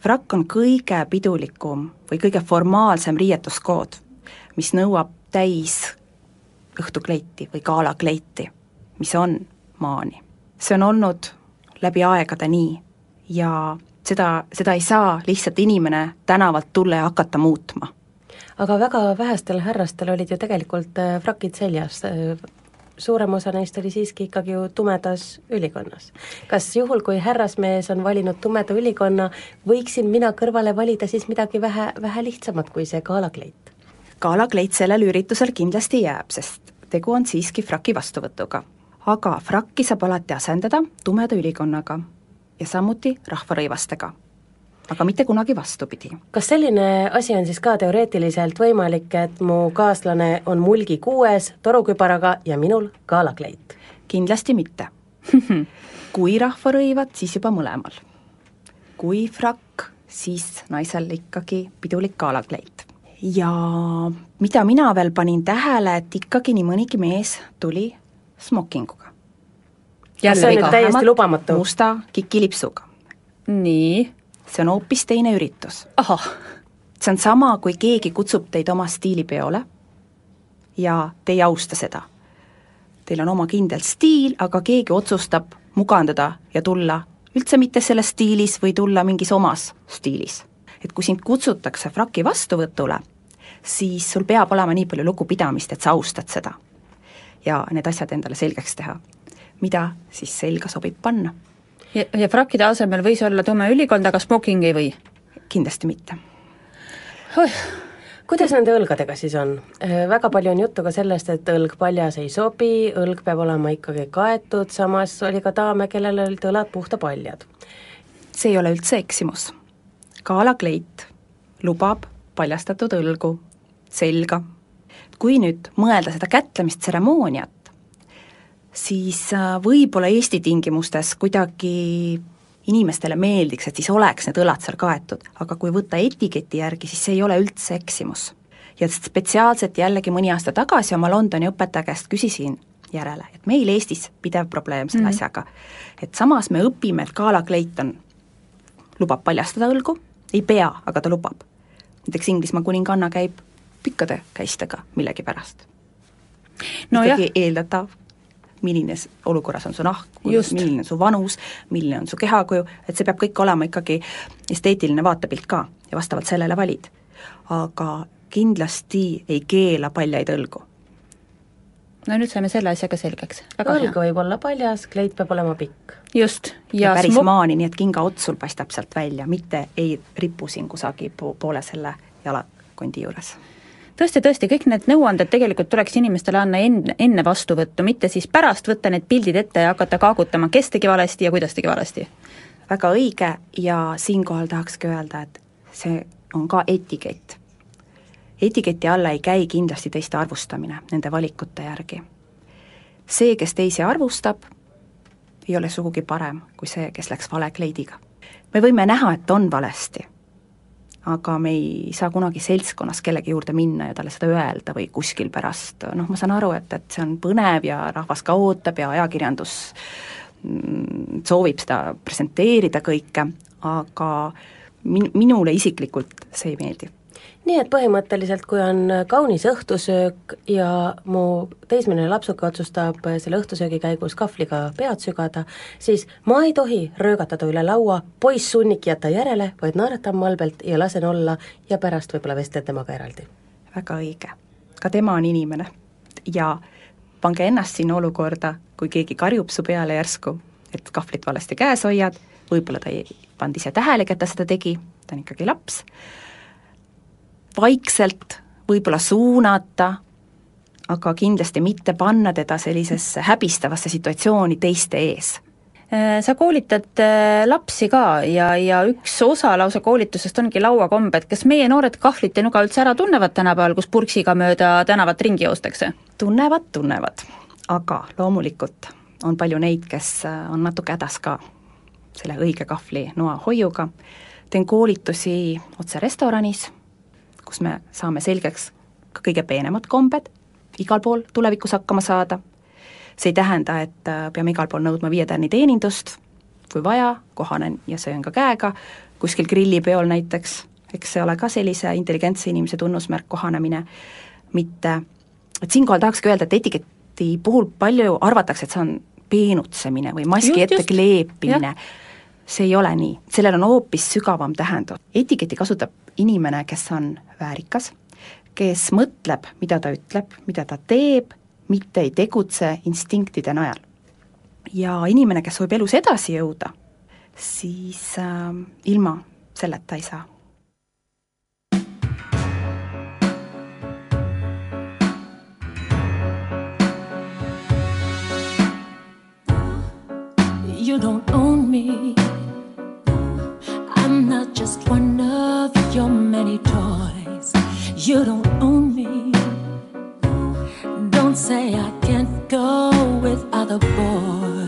frakk on kõige pidulikum või kõige formaalsem riietuskood, mis nõuab täis õhtukleiti või galakleiti, mis on maani. See on olnud läbi aegade nii ja seda ei saa lihtsalt inimene tänavalt tulla ja hakata muutma. aga väga vähestel härrastel olid ju tegelikult frakid seljas, suurem osa neist oli siiski ikkagi ju tumedas ülikonnas. Kas juhul, kui härrasmees on valinud tumeda ülikonna, võiksin mina kõrvale valida siis midagi vähe lihtsamat kui see gaalakleit? Gaalakleit sellel üritusel kindlasti jääb, sest tegu on siiski fraki vastuvõtuga. Aga frakki saab alati asendada tumeda ülikonnaga ja samuti rahvarõivastega. Aga mitte kunagi vastupidi. Kas selline asi on siis ka teoreetiliselt võimalik, et mu kaaslane on mulgi 6 torukübaraga ja minul gaalakleit? Kindlasti mitte. Kui rahvarõivad, siis juba mõlemal. Kui frakk, siis naisel ikkagi pidulik gaalakleit. Ja mida mina veel panin tähele, et ikkagi nii mõnigi mees tuli smokinguga. See on nüüd täiesti lubamatu. Musta kikilipsuga. Nii. See on hoopis teine üritus. Ahah. See on sama, kui keegi kutsub teid oma stiilipeole ja te ei austa seda. Teil on oma kindel stiil, aga keegi otsustab mugandada ja tulla üldse mitte selles stiilis või tulla mingis omas stiilis. Et kui sind kutsutakse fraki vastuvõtule, siis sul peab olema nii palju lugupidamist, et sa austad seda. Ja need asjad endale selgeks teha, mida siis selga sobib panna. Ja frakkide asemel võis olla tume ülikond, aga smoking ei või? Kindlasti mitte. Kuidas nende õlgadega siis on? Väga palju on juttu ka sellest, et õlg paljas ei sobi, õlg peab olema ikkagi kaetud, samas oli ka daame, kellel olid õlad puhta paljad. See ei ole üldse eksimus. Gaalakleit lubab paljastatud õlgu, selga. Kui nüüd mõelda seda kätlemistseremooniat, siis võib-olla Eesti tingimustes kuidagi inimestele meeldiks, et siis oleks need õlad seal kaetud, aga kui võtta etiketi järgi, siis see ei ole üldse eksimus. Ja spetsiaalselt jällegi mõni aasta tagasi oma Londoni õpetaja käest küsisin järele, et meil Eestis pidev probleem selle asjaga, et samas me õpime, et gaalakleit lubab paljastada õlgu, ei pea, aga ta lubab. Näiteks Inglismaa kuninganna käib pikkade käistega millegi pärast. No ikkagi eeldatav, milline olukorras on su nahk, milline on su vanus, milline on su kehakuju, et see peab kõik olema ikkagi esteetiline vaatepilt ka ja vastavalt sellele valid. Aga kindlasti ei keela paljaid õlgu. No nüüd saime selle asjaga selgeks. Õlg võib olla paljas, kleit peab olema pikk. Just. Ja päris maani, nii et kinga ots sul paistab sealt välja, mitte ei ripu siin kusagi poole selle jalakondi juures. Tõesti, kõik need nõuanded tegelikult tuleks inimestele anna enne vastuvõttu, mitte siis pärast võtta need pildid ette ja hakata kaagutama, kes tegi valesti ja kuidas tegi valesti. Väga õige ja siinkohal tahakski öelda, et see on ka etikett. Etiketi alla ei käi kindlasti teiste arvustamine nende valikute järgi. See, kes teisi arvustab, ei ole sugugi parem kui see, kes läks vale kleidiga. Me võime näha, et on valesti, aga me ei saa kunagi seltskonnas kellegi juurde minna ja talle seda öelda või kuskil pärast, ma saan aru, et see on põnev ja rahvas ka ootab ja ajakirjandus soovib seda presenteerida kõike, aga minule isiklikult see ei meeldi. Nii et põhimõtteliselt, kui on kaunis õhtusöök ja mu teismeline lapsuke otsustab selle õhtusöögi käigus kahvliga pead sügada, siis ma ei tohi röögatada üle laua, poiss sunnik jätta järele, vaid naeratan malbelt ja lasen olla ja pärast võib-olla vestled temaga eraldi. Väga õige. Ka tema on inimene. Ja pange ennast sinna olukorda, kui keegi karjub su peale järsku, et kahvlit valesti käes hoiad, võib-olla ta ei pand ise tähelegi, et ta seda tegi, ta on ikkagi laps, vaikselt võib-olla suunata, aga kindlasti mitte panna teda sellisesse häbistavasse situatsiooni teiste ees. Sa koolitad lapsi ka ja üks osa lausa koolitusest ongi lauakombed. Kas meie noored kahvlite nuga üldse ära tunnevad tänapäeval, kus purksiga mööda tänavat ringi joostakse? Tunnevad, aga loomulikult on palju neid, kes on natuke hädas ka selle õige kahvli noa hoiuga. Teen koolitusi otse restoranis, kus me saame selgeks ka kõige peenemad kombed, igal pool tulevikus hakkama saada. See ei tähenda, et peame igal pool nõudma 5 tärni teenindust, kui vaja, kohanen ja söön ka käega, kuskil grillipeol näiteks, eks see ole ka sellise intelligentse inimese tunnusmärk, kohanemine, mitte, et siinkohal tahakski öelda, et etiketi puhul palju arvatakse, et see on peenutsemine või maski ette kleepimine, see ei ole nii, sellel on hoopis sügavam tähendus. Etiketi kasutab inimene, kes on väärikas, kes mõtleb, mida ta ütleb, mida ta teeb, mitte ei tegutse instinktide najal. Ja inimene, kes võib elus edasi jõuda, siis ilma selleta ei saa. You don't own me. I'm not just one of your many toys. You don't own me. Don't say I can't go with other boys.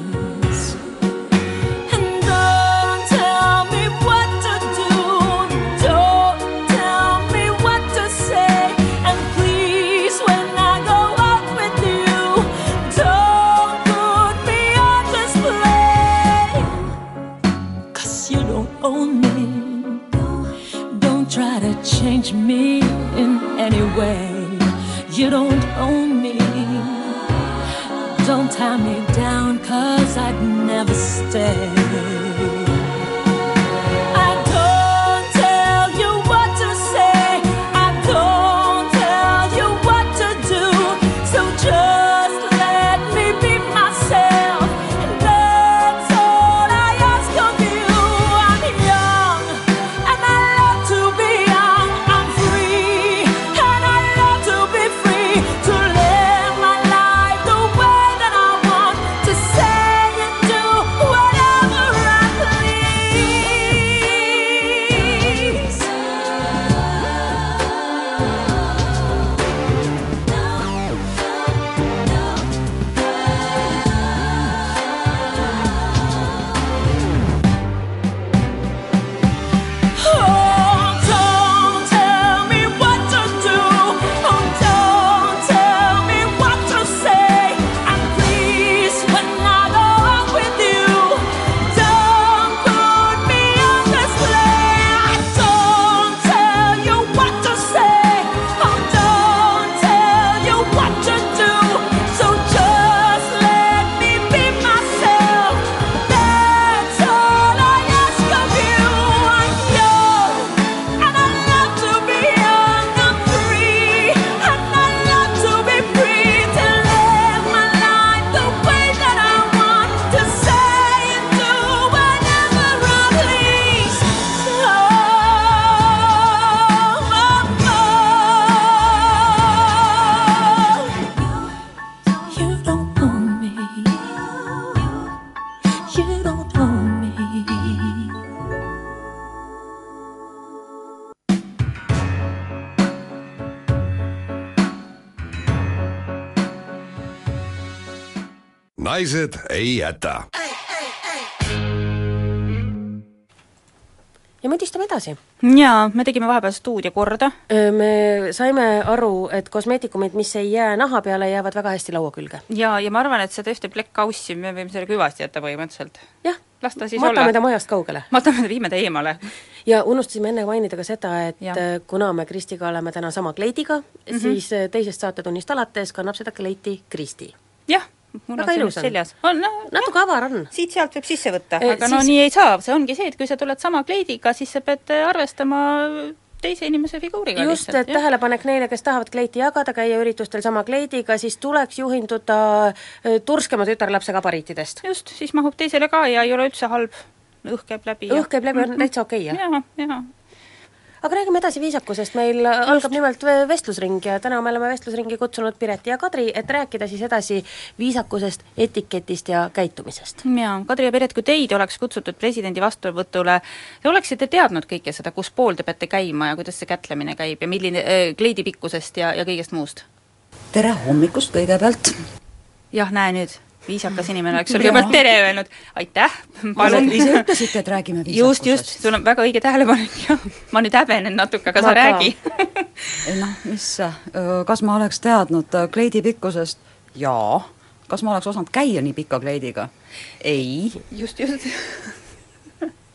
And don't tell me what to do. Don't tell me what to say. And please, when I go out with you, don't put me on display. 'Cause you don't own me. Don't try to change me in any way. You don't own me. Don't tie me down, 'cause I'd never stay. I don't tell you what to say. I don't tell you what to do. So just let me be myself. And that's all I ask of you. I'm young, and I love to be young. I'm free, and I love to be free. To live my life the way that I want. To say and do whatever I please. Oh, don't tell me what to do. Oh, don't tell me what to say. And please, when I go out with you, don't put me on display. I don't tell you what to say. Oh, don't tell you what to do. So just let me be myself. That's all I ask of you. I'm young, and I love to be young. I'm free, and I love to be free. To live my life the way that I want. To say and do whatever I please. You don't own me. You don't own me. naised ei jäta. ja mõtistame edasi. Jaa, me tegime vahepeal stuudio korda. Me saime aru, et kosmeetikumid, mis ei jää naha peale, jäävad väga hästi laua külge. Ja ma arvan, et seda ühte plekkkaussi me võime selle küvasti jätta põhimõtteliselt. Jah, Las ta siis matame olla. ta majast kaugele. Matame ta, viime ta eemale. Ja unustasime enne mainida ka seda, et Jah. kuna me Kristiga oleme täna sama kleidiga, siis teisest saatetunnist alates kannab seda kleiti Kristi. Jah, mul Väga on ilus see on. seljas. On, no, Natuke avar on. siit-sealt võib sisse võtta, Eh, aga no siis- nii ei saa, see ongi see, et kui sa tuled sama kleidiga, siis sa pead arvestama teise inimese figuuriga. Just, et tähelepanek neile, kes tahavad kleiti jagada, käia üritustel sama kleidiga, siis tuleks juhinduda turskema tütarlapse gabariitidest. Just, siis mahub teisele ka ja ei ole üldse halb, õhk käib läbi. Õhk käib läbi, on täitsa okei, jah? Jaa. Aga räägime edasi viisakusest, meil algab nimelt vestlusring ja täna me oleme vestlusringi kutsunud Pireti ja Kadri, et rääkida siis edasi viisakusest, etiketist ja käitumisest. Jaa, Kadri ja Piret, kui teid oleks kutsutud presidendi vastuvõtule, te oleksite teadnud kõike seda, kus pool te peate käima ja kuidas see kätlemine käib ja milline kleidi pikkusest ja kõigest muust? Tere hommikust kõigepealt. Jah, näe nüüd, viisakas inimene oleks sul kõigepealt tere öelnud. Aitäh, palun. Ise ütlesite, et räägime viisakusest. Just, sul on väga õige tähelepanek ja ma nüüd häbenen natuke, aga sa räägi. Noh, kas ma oleks teadnud kleidi pikkusest? Jaa. Kas ma oleks osanud käia nii pika kleidiga? Ei. Just.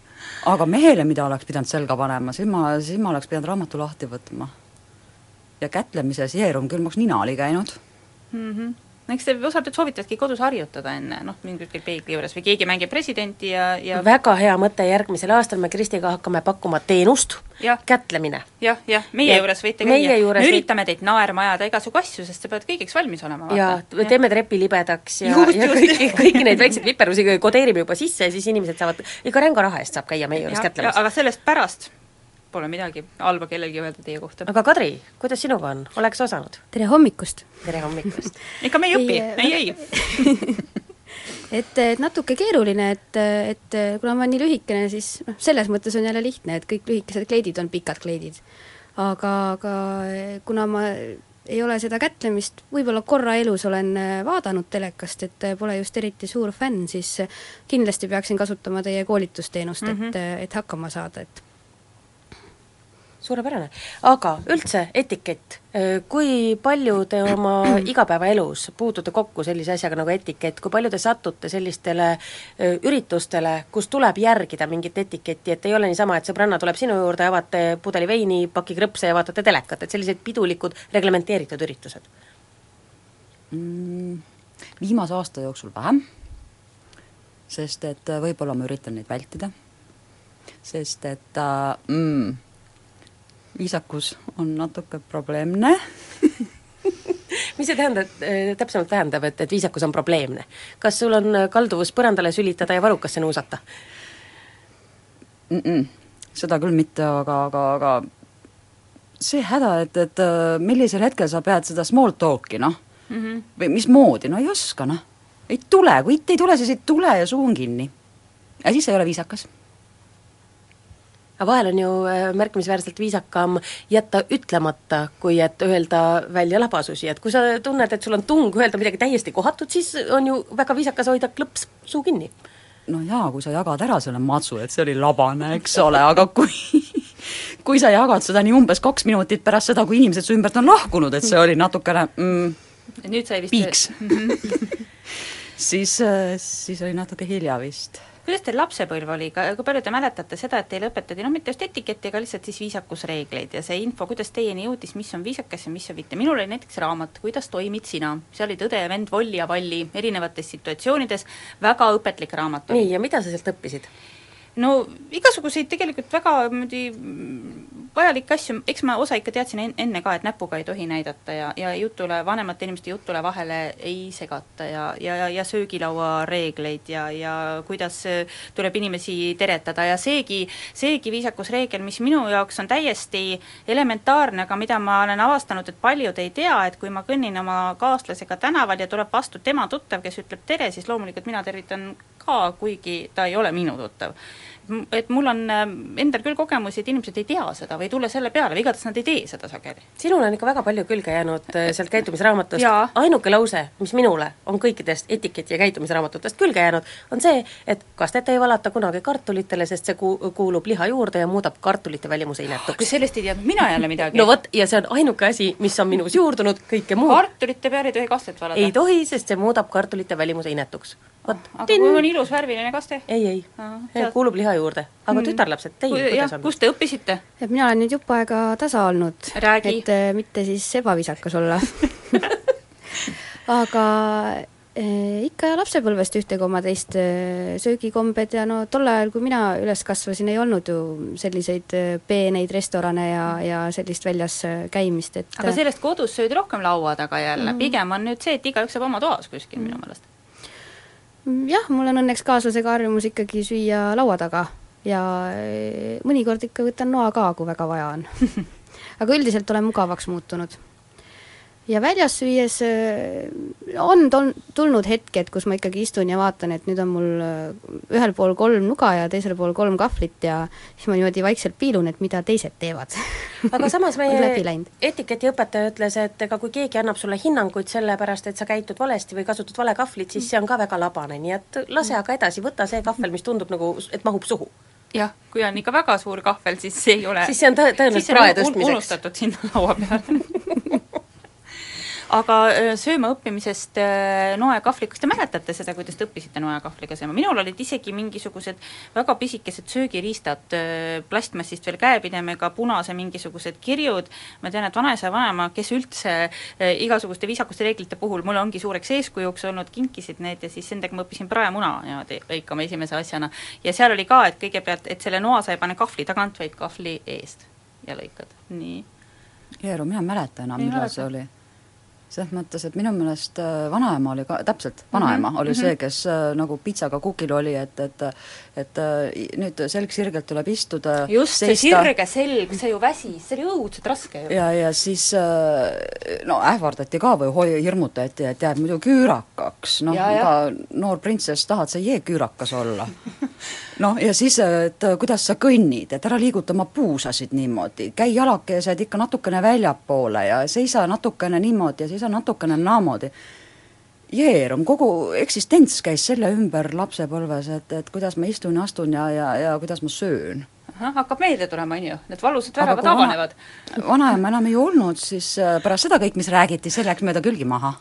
aga mehele, mida oleks pidanud selga panema, siis ma oleks pidanud raamatu lahti võtma. Ja kätlemise seerum küll maks nina oli käinud. Eks te osad soovitadki kodus harjutada enne, mingi peegli juures või keegi mängib presidenti ja väga hea mõte, järgmisel aastal me Kristiga hakkame pakkuma teenust, kätlemine. Jah, meie juures võite käia. Me üritame teid naerma ajada igasugu asju, sest sa pead kõigiks valmis olema. Ja teeme trepi libedaks ja kõiki neid väikseid viperusi kodeerime juba sisse ja siis inimesed saavad, ikka ränga raha eest saab käia meie juures kätlemas. Aga sellest pärast pole midagi halba kellelgi öelda teie kohta. Aga Kadri, kuidas sinuga on? Oleks osanud? Tere hommikust! Tere hommikust! Ikka me ei õpi, ei. et natuke keeruline, et kuna ma nii lühikene, siis selles mõttes on jälle lihtne, et kõik lühikesed kleidid on pikad kleidid. Aga kuna ma ei ole seda kätlemist, võib-olla korra elus olen vaadanud telekast, et pole just eriti suur fänn, siis kindlasti peaksin kasutama teie koolitusteenust, et hakkama saada, et suurepärane. Aga üldse etikett, kui palju te oma igapäevaelus puutute kokku sellise asjaga nagu etikett, kui palju te satute sellistele üritustele, kus tuleb järgida mingit etiketti, et ei ole niisama, et sõbranna tuleb sinu juurde, avate pudeli veini, paki krõpse ja vaatate telekat, et sellised pidulikud reglementeeritud üritused? Viimase aasta jooksul vähem, sest et võib-olla ma üritan neid vältida, sest et viisakus on natuke probleemne. Mis see täpsemalt tähendab, et viisakus on probleemne? Kas sul on kalduvus põrandale sülitada ja varukasse nuusata? Seda küll mitte, aga see häda, et millisel hetkel sa pead seda small talki, või mismoodi, ei oska, ei tule, kui ei tule, siis ei tule ja suu on kinni. Ja siis ei ole viisakas. Vahel on ju märkimisväärselt viisakam jätta ütlemata, kui et öelda välja labasusi, et kui sa tunned, et sul on tung öelda midagi täiesti kohatut, siis on ju väga viisakas hoida klõps suu kinni. No jaa, kui sa jagad ära selle matsu, et see oli labane, eks ole, aga kui sa jagad seda nii umbes 2 minutit pärast seda, kui inimesed su ümbert on lahkunud, et see oli natukene nüüd sai vist piiks, siis oli natuke hilja vist. Kuidas teil lapsepõlv oli, kui palju te mäletate seda, et teile õpetati, mitte just etiketti, aga lihtsalt siis viisakusreegleid ja see info, kuidas teieni jõudis, mis on viisakas ja mis on mitte. Minul oli näiteks raamat, kuidas toimid sina. See oli Tõde ja vend Volli ja Valli erinevates situatsioonides, väga õpetlik raamat. Nii, ja mida sa sealt õppisid? No igasuguseid tegelikult väga vajalikke asju, eks ma osa ikka teadsin enne ka, et näpuga ei tohi näidata ja jutule, vanemate inimeste jutule vahele ei segata ja söögilaua reegleid ja kuidas tuleb inimesi teretada ja seegi viisakusreegel, mis minu jaoks on täiesti elementaarne, aga mida ma olen avastanud, et paljud ei tea, et kui ma kõnnin oma kaaslasega tänaval ja tuleb vastu tema tuttav, kes ütleb tere, siis loomulikult mina tervitan ka, kuigi ta ei ole minu tuttav. Et mul on endal küll kogemusi, et inimesed ei tea seda või ei tule selle peale või igatahes nad ei tee seda sageli. Sinul on ikka väga palju külge jäänud sealt käitumisraamatust. Ainuke lause, mis minule on kõikidest etiketi ja käitumisraamatutest külge jäänud, on see, et kastet ei valata kunagi kartulitele, sest see kuulub liha juurde ja muudab kartulite välimuse inetuks. Kui sellest ei teadnud mina jälle midagi. No vot, ja see on ainuke asi, mis on minus juurdunud, kõike muud. Kartulite peale ei tohi kastet valada? Ei tohi, sest see muudab kartulite välimuse inetuks. Aga kui on ilus värviline kaste? Ei. Kuulub liha juurde. Aga tütarlapsed, teie, kuidas on? Kus te õppisite? Et mina olen nüüd jupp aega tasa olnud. Räägi. Et mitte siis ebaviisakas olla. Aga ikka lapsepõlvest ühtega oma teist söögikombed ja tol ajal, kui mina üles kasvasin, ei olnud ju selliseid peeneid restorane ja sellist väljas käimist. Et aga sellest kodus söödi rohkem laua taga jälle. Pigem on nüüd see, et igaüks saab oma toas kuskil minu meelest. Jah, mul on õnneks kaaslasega harjumus ikkagi süüa laua taga ja mõnikord ikka võtan noa ka, kui väga vaja on. Aga üldiselt olen mugavaks muutunud. Ja väljas süües on tulnud hetked, kus ma ikkagi istun ja vaatan, et nüüd on mul ühel pool 3 nuga ja teisel pool 3 kahvlit ja siis ma niimoodi vaikselt piilun, et mida teised teevad. Aga samas meie etiketiõpetaja ütles, et ega kui keegi annab sulle hinnanguid selle pärast, et sa käitud valesti või kasutad vale kahvlit, siis see on ka väga labane, nii et lase aga edasi, võta see kahvel, mis tundub nagu, et mahub suhu. Jah, kui on ikka väga suur kahvel, siis see ei ole... Siis see on tõenäoliselt prae tõstmiseks. Unustatud sinna laua peale. aga sööma õppimisest noa ja kahvliga, kas te mäletate seda, kuidas te õppisite noa ja kahvliga sööma? Minul olid isegi mingisugused väga pisikesed söögiriistad, plastmassist veel käepidemega, punase mingisugused kirjud, ma tean, et vanaisa ja vanaema, kes üldse igasuguste viisakuste reeglite puhul mulle ongi suureks eeskujuks olnud, kinkisid need ja siis nendega ma õppisin praemuna niimoodi lõikama esimese asjana. Ja seal oli ka, et kõigepealt, et selle noa sa ei pane kahvli tagant, vaid kahvli eest ja lõikad. Nii. Jeeru, mina mäletan enam, millal see oli. Selles mõttes, et minu meelest vanaema oli ka, täpselt, vanaema oli see, kes nagu pitsaga kukil oli, et nüüd selg sirgelt tuleb istuda, just seista. See sirge selg, see ju väsis, see oli õudselt raske ju. Ja siis ähvardati ka või hirmutati, et jääb muidu küürakaks, ka noor printsess tahad sa küürakas olla. Ja siis, et kuidas sa kõnnid, et ära liiguta oma puusasid niimoodi, käi jalakesed ikka natukene väljapoole ja seisa natukene niimoodi ja seisa natukene naamoodi. Jeerum, kogu eksistents käis selle ümber lapsepõlves, et kuidas ma istun ja astun ja kuidas ma söön. Hakkab meelde tulema, on ju, need valusad väravad avanevad. Vanaema enam ei olnud, siis pärast seda kõik, mis räägiti, see läks mööda külgi maha.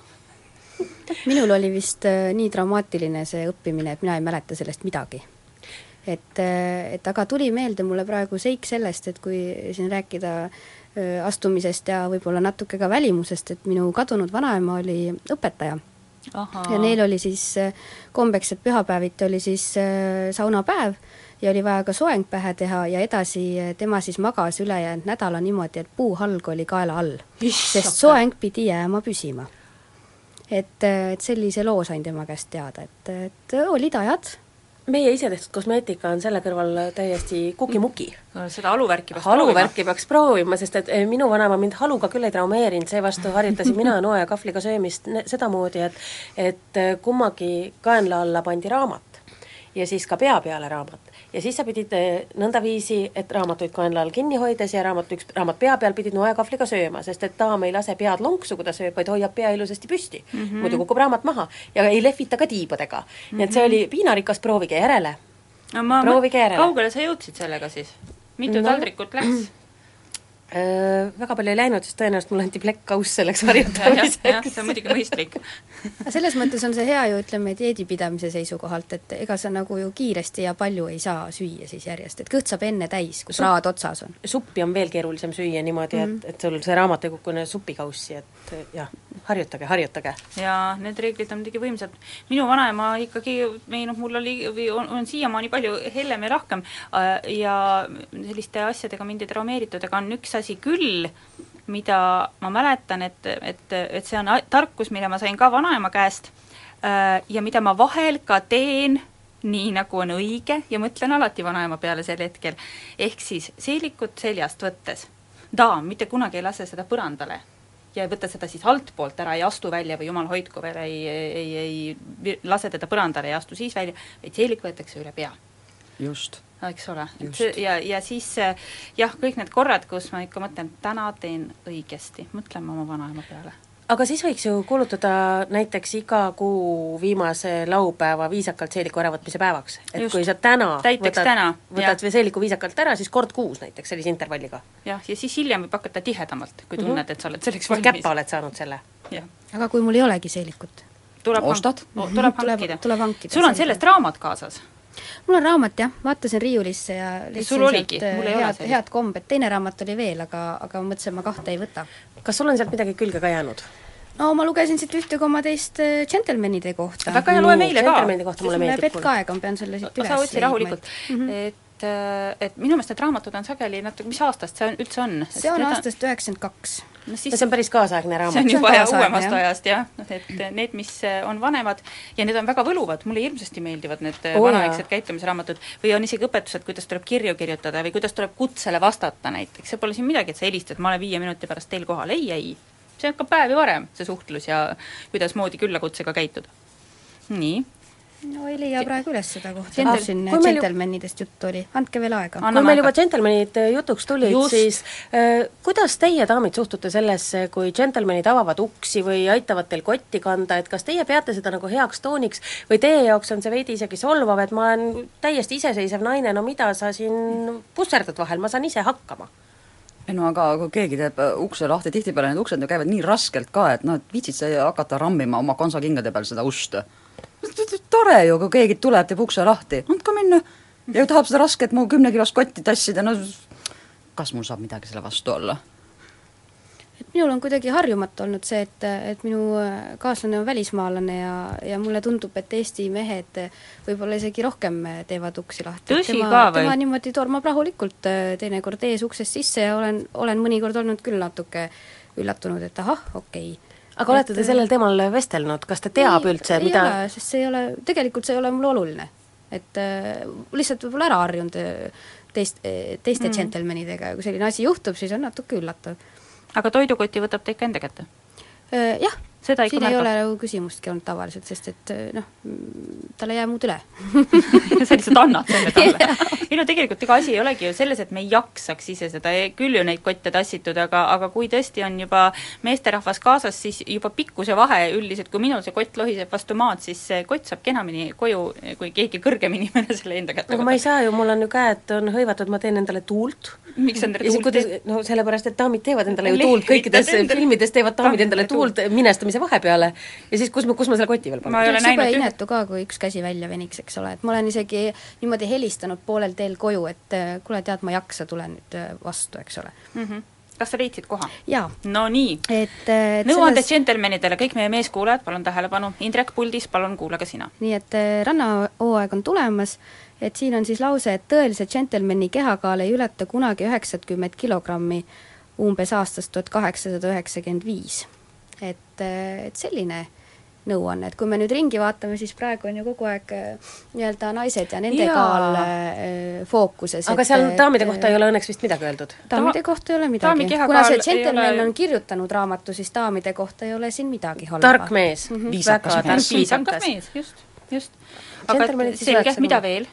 Minul oli vist nii traumaatiline see õppimine, et mina ei mäleta sellest midagi. Et aga tuli meelde mulle praegu seik sellest, et kui siin rääkida astumisest ja võib-olla natuke ka välimusest, et minu kadunud vanaema oli õpetaja. Aha. Ja neil oli siis kombeks, et pühapäeviti oli siis saunapäev ja oli vaja ka soeng pähe teha ja edasi tema siis magas ülejäänud nädala niimoodi, et puuhalg oli kaela all, sest soeng pidi jääma püsima. Et sellise loo sain tema käest teada, et olid ajad. Meie ise tehtud kosmeetika on selle kõrval täiesti kukimuki. Seda haluvärki peaks proovima, sest et minu vanaema mind haluga küll ei traumeerinud, seevastu harjutasin mina noa ja kahvliga söömist sedamoodi, et kummagi kaenla alla pandi raamat ja siis ka pea peale raamat. Ja siis sa pidid nõnda viisi, et raamatuid kaenla all kinni hoides ja raamat pea peal pidid noa ja kahvliga sööma, sest et daam ei lase pead lonksu, kui ta sööb, vaid hoiab pea ilusasti püsti. Muidu kukub raamat maha ja ei lehvita ka tiibadega. Nii et see oli piinarikas, proovige järele. Kaugele sa jõudsid sellega siis? Mitu taldrikut läks? Väga palju ei läinud, sest tõenäoliselt mul anti plekkkaus selleks harjutamiseks. See on muidugi mõistlik. Selles mõttes on see hea ju, ütleme, dieedipidamise seisukohalt, et ega sa nagu ju kiiresti ja palju ei saa süüa siis järjest, et kõht saab enne täis, kui praad otsas on. Suppi on veel keerulisem süüa niimoodi, et sul see raamat ei kukkune supikaussi, et jah, harjutage. Ja need reeglid on muidugi võimsad. Minu vanaema ikkagi, mul oli, on siiamaani palju hellem ja lahkem ja selliste asjadega mind ei traumeeritud, aga on üks asi küll, mida ma mäletan, et see on tarkus, mille ma sain ka vanaema käest ja mida ma vahel ka teen nii, nagu on õige ja mõtlen alati vanaema peale sel hetkel. Ehk siis seelikut seljast võttes, daam mitte kunagi ei lase seda põrandale ja ei võta seda siis altpoolt ära, ei astu välja või jumal hoidku veel, ei lase teda põrandale ja astu siis välja, vaid seelik võetakse üle pea. Just. Eks ole. Ja siis jah, kõik need korrad, kus ma ikka mõtlen, täna teen õigesti, mõtlen oma vanaema peale. Aga siis võiks ju kuulutada näiteks iga kuu viimase laupäeva viisakalt seeliku äravõtmise päevaks. Et just. Kui sa võtad seeliku viisakalt ära, siis kord kuus näiteks sellise intervalliga. Ja siis hiljem võib hakata tihedamalt, kui tunned, et sa oled selleks valmis. Käppa oled saanud selle. Ja. Aga kui mul ei olegi seelikut? Tuleb hankida. Sul on sellest raamat kaasas? Mul on raamat jah, vaatasin riiulisse ja lihtsalt head kombed, teine raamat oli veel, aga mõtlesin, ma kahte ei võta. Kas sul on sealt midagi külge ka jäänud? No ma lugesin siit ühte koma teist Gentlemanide kohta. Väga hea loe meile ka. Mulle meeldib. Hetk aega, ma pean selle siit üles. Sa otsi rahulikult. Et minu meelest need raamatud on sageli natuke, mis aastast see üldse on? See on aastast 92. See on päris kaasaegne raamat. See on juba uuemast ajast, jah. Et need, mis on vanemad ja need on väga võluvad, mulle hirmsasti meeldivad need vanaaegsed käitumisraamatud või on isegi õpetused, kuidas tuleb kirju kirjutada või kuidas tuleb kutsele vastata näiteks. See pole siin midagi, et sa helistad, ma olen 5 minuti pärast teil kohal. Ei. See on ka päevi varem, see suhtlus ja kuidas moodi küllakutsega käituda. Nii. No ei leia praegu üles seda kohta. Gentlemanidest juttu oli. Andke veel aega. Kui meil juba gentlemanid jutuks tulid, siis kuidas teie, daamid, suhtute sellesse, kui gentlemanid avavad uksi või aitavad teil kotti kanda, et kas teie peate seda nagu heaks tooniks või teie jaoks on see veidi isegi solvav, et ma olen täiesti iseseisev naine, no mida sa siin pusserdad vahel, ma saan ise hakkama? ei no aga kui keegi teeb ukse lahti, tihtipeale need uksed käivad nii raskelt ka, et noh, et viitsid sa hakata rammima oma konsakingade peal seda ust. Tore ju, kui keegi tuleb, teeb ukse lahti, andka minna. Ja tahab seda rasket mu 10 kilost kotti tassida, no kas mul saab midagi selle vastu olla? Minul on kuidagi harjumatu olnud see, et minu kaaslane on välismaalane ja mulle tundub, et Eesti mehed võib-olla isegi rohkem teevad uksi lahti. Tõsi ka või? Tema niimoodi tormab rahulikult teinekord ees uksest sisse ja olen mõnikord olnud küll natuke üllatunud, et ahah, okei. Aga olete te sellel teemal vestelnud, kas ta teab üldse, mida... Ei ole, sest tegelikult see ei ole mul oluline. Et lihtsalt võib-olla ära harjunud teiste džentelmenidega ja kui selline asi juhtub, siis on natuke üllatav. Aga toidukoti võtab ta ikka enda kätte? Jah, seda siin ei ole nagu küsimustki olnud tavaliselt, sest et talle ei jää muud üle. Sa lihtsalt annad selle talle. Ei no tegelikult ega asi ei olegi ju selles, et me ei jaksaks ise seda, küll ju neid kotte tassitud, aga kui tõesti on juba meesterahvas kaasas, siis juba pikkuse vahe üldiselt, kui minul see kott lohiseb vastu maad, siis see kott saab kenamini koju, kui keegi kõrgem inimene selle enda kätte aga ma ei saa ju, mul on ju käed on hõivatud, ma teen endale tuult. Miks endale tuult teed? No sellepärast, et daamid teevad endale ju tuult, kõikides filmides teevad daamid endale tuult minestamise vahepeale ja siis kus ma selle koti veel panen? Sube inetu ka, kui üks käsi välja veniks, eks ole, et ma olen isegi niimoodi helistanud poolel teel koju, et kuule tead, ma jaksa, tulen nüüd vastu, eks ole. Kas sa leidsid koha? Jaa. No nii, nõuanded džentelmenidele, kõik meie meeskuulajad, palun tähelepanu, Indrek puldis, palun kuule ka sina. Nii, et rannahooaeg on tulemas, et siin on siis lause, et tõelise džentelmeni kehakaal ei ületa kunagi 90 kilogrammi umbes aastast 1895. Et selline nõuanne, et kui me nüüd ringi vaatame, siis praegu on ju kogu aeg nii-öelda naised ja nende kaal fookuses. Aga seal daamide kohta ei ole õnneks vist midagi öeldud? Daamide kohta ei ole midagi. Kuna see džentelmen on kirjutanud raamatu, siis daamide kohta ei ole siin midagi halba. Tark mees. Viisakas mees, just. Aga selge, mida veel?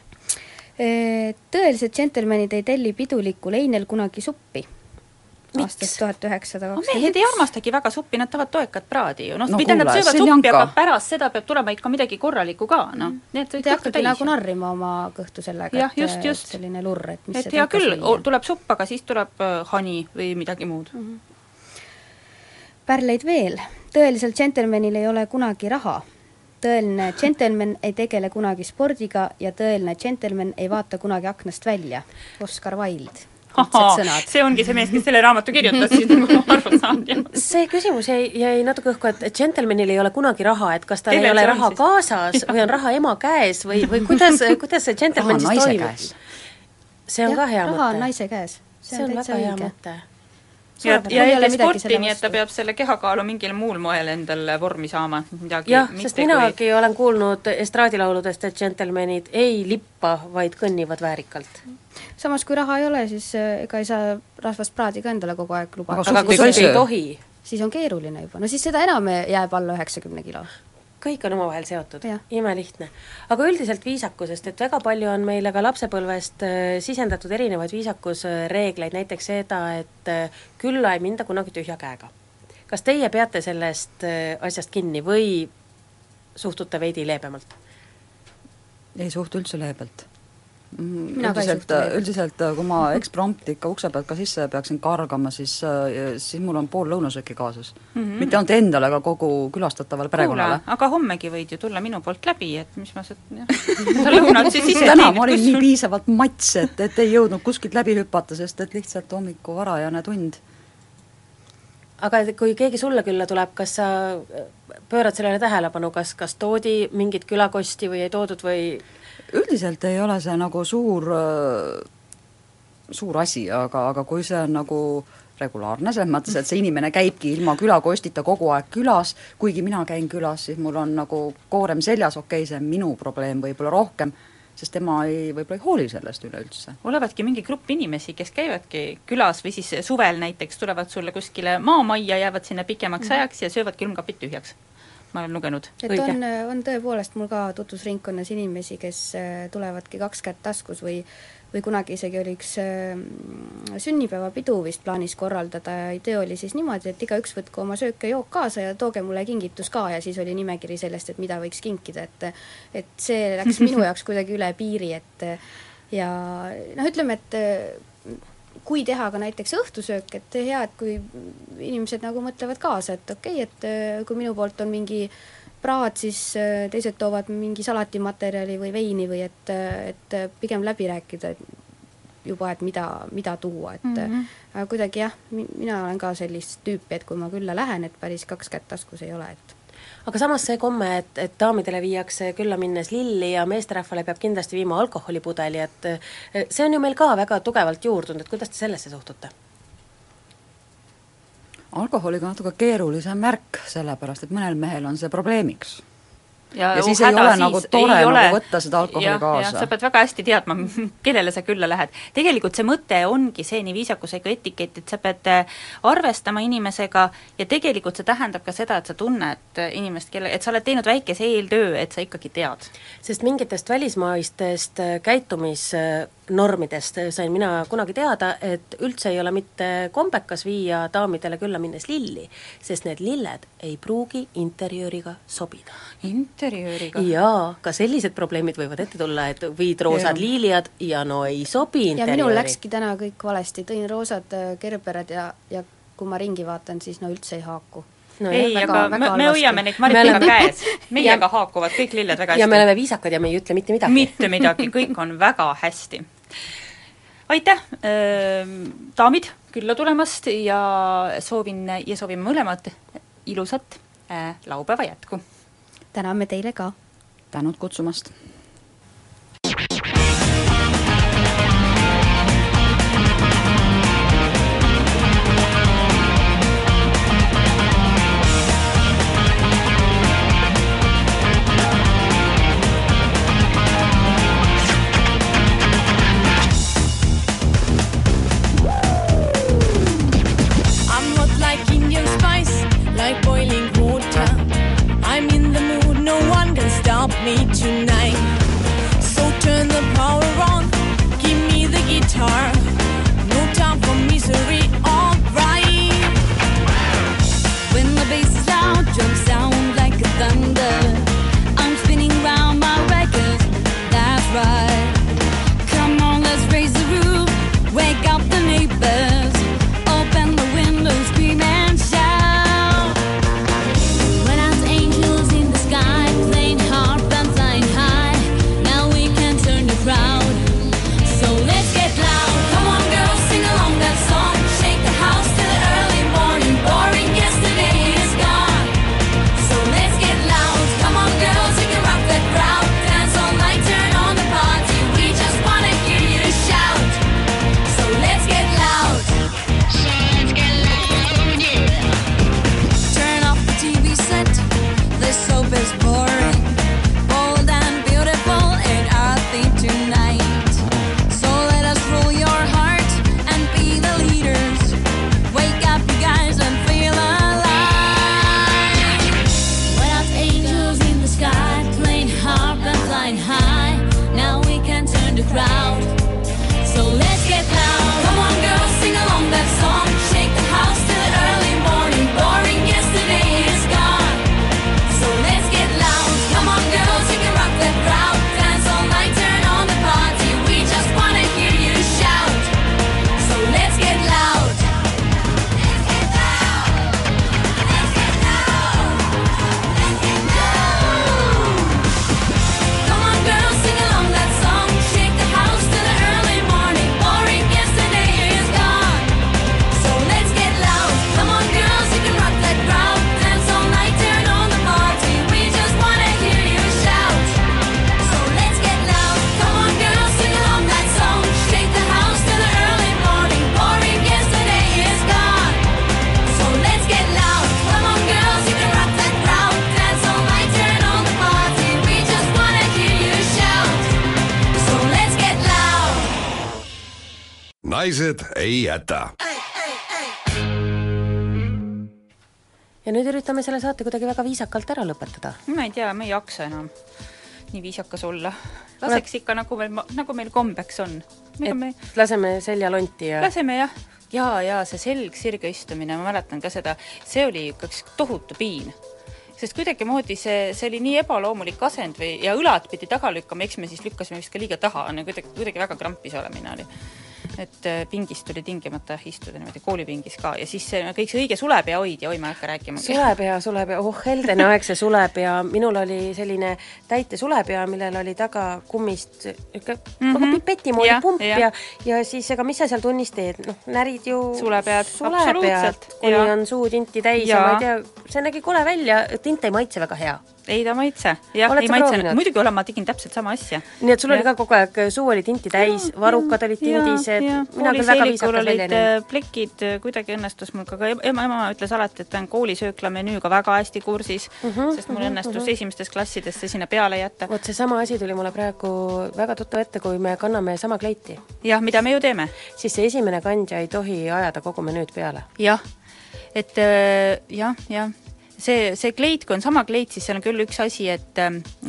Tõelised džentelmenid ei telli pidulikul einel kunagi suppi. Aastast 1920. Mehed ei armastagi väga suppi, nad tahavad toekat praadi ju. Mida nad söövad suppi, aga pärast seda peab tulema ikka midagi korralikku ka. Te hakkate nagu narrima oma kõhtu sellega, et selline lurr. Et hea küll, tuleb supp, aga siis tuleb hani või midagi muud. Pärleid veel. Tõeliselt džentelmenil ei ole kunagi raha. Tõeline džentelmen ei tegele kunagi spordiga ja tõeline džentelmen ei vaata kunagi aknast välja. Oscar Wilde. See ongi see mees, kes selle raamatu kirjutas, siis nagu arvu saanud. See küsimus jäi natuke õhku, et džentelmenil ei ole kunagi raha, et kas tal ei ole raha kaasas või on raha ema käes või kuidas see džentelmen siis toimub? See on ka hea mõte. Raha on naise käes. See on väga hea mõte. Ja ei tee sporti, nii et ta peab selle kehakaalu mingil muul moel endale vormi saama. Jah, sest minagi olen kuulnud estraadilauludest, et džentelmenid ei lippa, vaid kõnnivad väärikalt. Samas kui raha ei ole, siis ega ei saa rasvast praadi ka endale kogu aeg lubada. Aga kui ei tohi? Siis on keeruline juba. No siis seda enam jääb alla 90 kilo. Kõik on omavahel seotud, imelihtne. Aga üldiselt viisakusest, et väga palju on meile ka lapsepõlvest sisendatud erinevaid viisakusreegleid, näiteks seda, et külla ei minda kunagi tühja käega. Kas teie peate sellest asjast kinni või suhtute veidi leebemalt? Ei suhtu üldse leebelt. Üldiselt, kui ma eksprompti ikka ukse pealt ka sisse peaksin kargama, siis mul on pool lõunasööki kaasas. Mitte ainult endale, aga kogu külastatavale perekonnale. Aga hommegi võid ju tulla minu poolt läbi, et mis ma sa lõunad siis ise täna ma olin nii piisavalt mats, et ei jõudnud kuskilt läbi hüpata, sest et lihtsalt hommiku varajane tund. Aga kui keegi sulle külla tuleb, kas sa pöörad sellele tähelepanu, kas toodi mingit külakosti või ei toodud või... Üldiselt ei ole see nagu suur asi, aga kui see on nagu regulaarne, selles mõttes, et see inimene käibki ilma külakostita kogu aeg külas, kuigi mina käin külas, siis mul on nagu koorem seljas, okei, see on minu probleem võib-olla rohkem, sest tema võib-olla ei hooli sellest üleüldse. Olevadki mingi grupp inimesi, kes käivadki külas või siis suvel näiteks tulevad sulle kuskile maamajja, jäävad sinna pikemaks ajaks ja söövad külmkapid tühjaks. Ma olen lugenud. Et on tõepoolest mul ka tutvusringkonnas inimesi, kes tulevadki 2 kätt taskus või kunagi isegi oli üks sünnipäevapidu vist plaanis korraldada ja idee oli siis niimoodi, et igaüks võtku oma söök ja jook kaasa ja tooge mulle kingitus ka ja siis oli nimekiri sellest, et mida võiks kinkida, et see läks minu jaoks kuidagi üle piiri, et ja ütleme, et kui teha ka näiteks õhtusöök, et hea, et kui inimesed nagu mõtlevad kaasa, et okei, et kui minu poolt on mingi praad, siis teised toovad mingi salatimaterjali või veini või et pigem läbi rääkida juba, et mida tuua, et aga kuidagi jah, mina olen ka sellist tüüpi, et kui ma külla lähen, et päris 2 kätt taskus ei ole, et aga samas see komme, et daamidele viiakse külla minnes lilli ja meesterahvale peab kindlasti viima alkoholipudeli, et see on ju meil ka väga tugevalt juurdunud, et kuidas te sellesse suhtute? Alkoholiga on natuke keerulisem märk, sellepärast et mõnel mehel on see probleemiks. Ja siis häda, ei ole siis nagu tore ei ole, nagu võtta seda alkoholi kaasa. Sa pead väga hästi teadma, kellele sa külla lähed. Tegelikult see mõte ongi see nii viisakusega etikett, et sa pead arvestama inimesega ja tegelikult see tähendab ka seda, et sa tunned inimest, et sa oled teinud väikese eeltöö, et sa ikkagi tead. Sest mingitest välismaistest käitumisnormidest sain mina kunagi teada, et üldse ei ole mitte kombekas viia daamidele külla minnes lilli, sest need lilled ei pruugi interjööriga sobida. Interjööriga? Jaa, ka sellised probleemid võivad ette tulla, et viid roosad liiliad ja no ei sobi interjööri. Ja minul läkski täna kõik valesti, tõin roosad gerbered ja kui ma ringi vaatan, siis no üldse ei haaku. No ei, aga me hoiame neid Maritiga käes. Meiega haakuvad kõik lilled väga hästi. Ja me oleme viisakad ja me ei ütle mitte midagi. Mitte midagi, kõik on väga hästi. Aitäh, daamid, külla tulemast ja soovime mõlemad ilusat laupäeva jätku. Täname teile ka. Tänud kutsumast. I'm hot like Indian spice, like boiling water. I'm in the mood, no one can stop me tonight. So turn the power on, give me the guitar. No time for misery, alright. When the bass is loud, drums sound like a thunder. I'm spinning round my records, that's right. Come on, let's raise the roof, wake up the neighbors. Open the windows, scream and shout. When us angels in the sky, playing harp and flying high. Now we can turn the crowd, so let's get loud. Come on girls, sing along that song. Shake the house till the early morning. Boring yesterday is gone, so let's get loud. Come on girls, you can rock that crowd. Dance all night, turn on the party. We just wanna hear you shout, so let's get loud. So let's get loud, yeah. Turn off the TV set, this soap is boring. Bold and beautiful ain't earthy tonight. So let us rule your heart and be the leaders. Wake up you guys and feel alive. When us angels in the sky, playing harp and flying high. Now we can turn the crowd, so let's get loud. Come on girls, sing along that song. Shake the house till the early morning. Boring yesterday is gone, so let's get loud. Come on girls, you can rock that crowd. Dance all night, turn on the party. We just wanna hear you shout, so let's get loud. Let's get loud. Let's get loud. Let's get loud. Come on girls, sing along that song. Shake the house till the early morning. Boring yesterday is gone, so let's get loud. Come on girls, you can rock that crowd. Dance all night, turn on the party. We just wanna hear you shout, so let's get loud. Come on girls, sing along that song. Shake the house till the early morning. Boring yesterday is gone, so let's get loud. Come on girls, you can rock that crowd. Dance all night, turn on the party. We just wanna hear you shout, so let's get loud. naised ei jäta. Ja nüüd üritame selle saate kuidagi väga viisakalt ära lõpetada. Ma ei tea, me ei jaksa enam nii viisakas olla. Laseks ikka nagu meil kombeks on. Laseme selja lonti ja... Laseme jah. Ja see selg sirge istumine, ma mäletan ka seda, see oli üks tohutu piin. Sest kuidagi moodi see oli nii ebaloomulik asend ja õlad pidi taga lükkama, eks me siis lükkasime vist ka liiga taha, kuidagi väga krampis olemine oli. et pingis tuli tingimata istuda niimoodi koolipingis ka ja siis kõik see õige sulepea hoidja, ma ei hakka rääkima. Sulepea, heldene aeg see sulepea, minul oli selline täite sulepea, millel oli taga kummist nagu pipeti moodi pump ja siis ega mis sa seal tunnis teed, närid ju sulepead, kuni on suu tinti täis ja ma ei tea, see nägi kole välja, tint ei maitse väga hea. Ei ta maitse, jah, ei maitse, muidugi ma tegin täpselt sama asja. Nii et sul oli ka kogu aeg, suu oli tinti täis, varukad olid tindised, mina küll väga viisakas välja olid plekid, kuidagi õnnestus mul ka ema ütles alati, et ta on koolisöökla menüüga väga hästi kursis, sest mul õnnestus esimestes klassidesse sinna peale jätta. Vot see sama asi tuli mulle praegu väga tuttav ette, kui me kanname sama kleiti. Jah, mida me ju teeme? Siis see esimene kandja ei tohi ajada kogu menüüd peale. Jah, et jah. See kleit, kui on sama kleit, siis seal on küll üks asi, et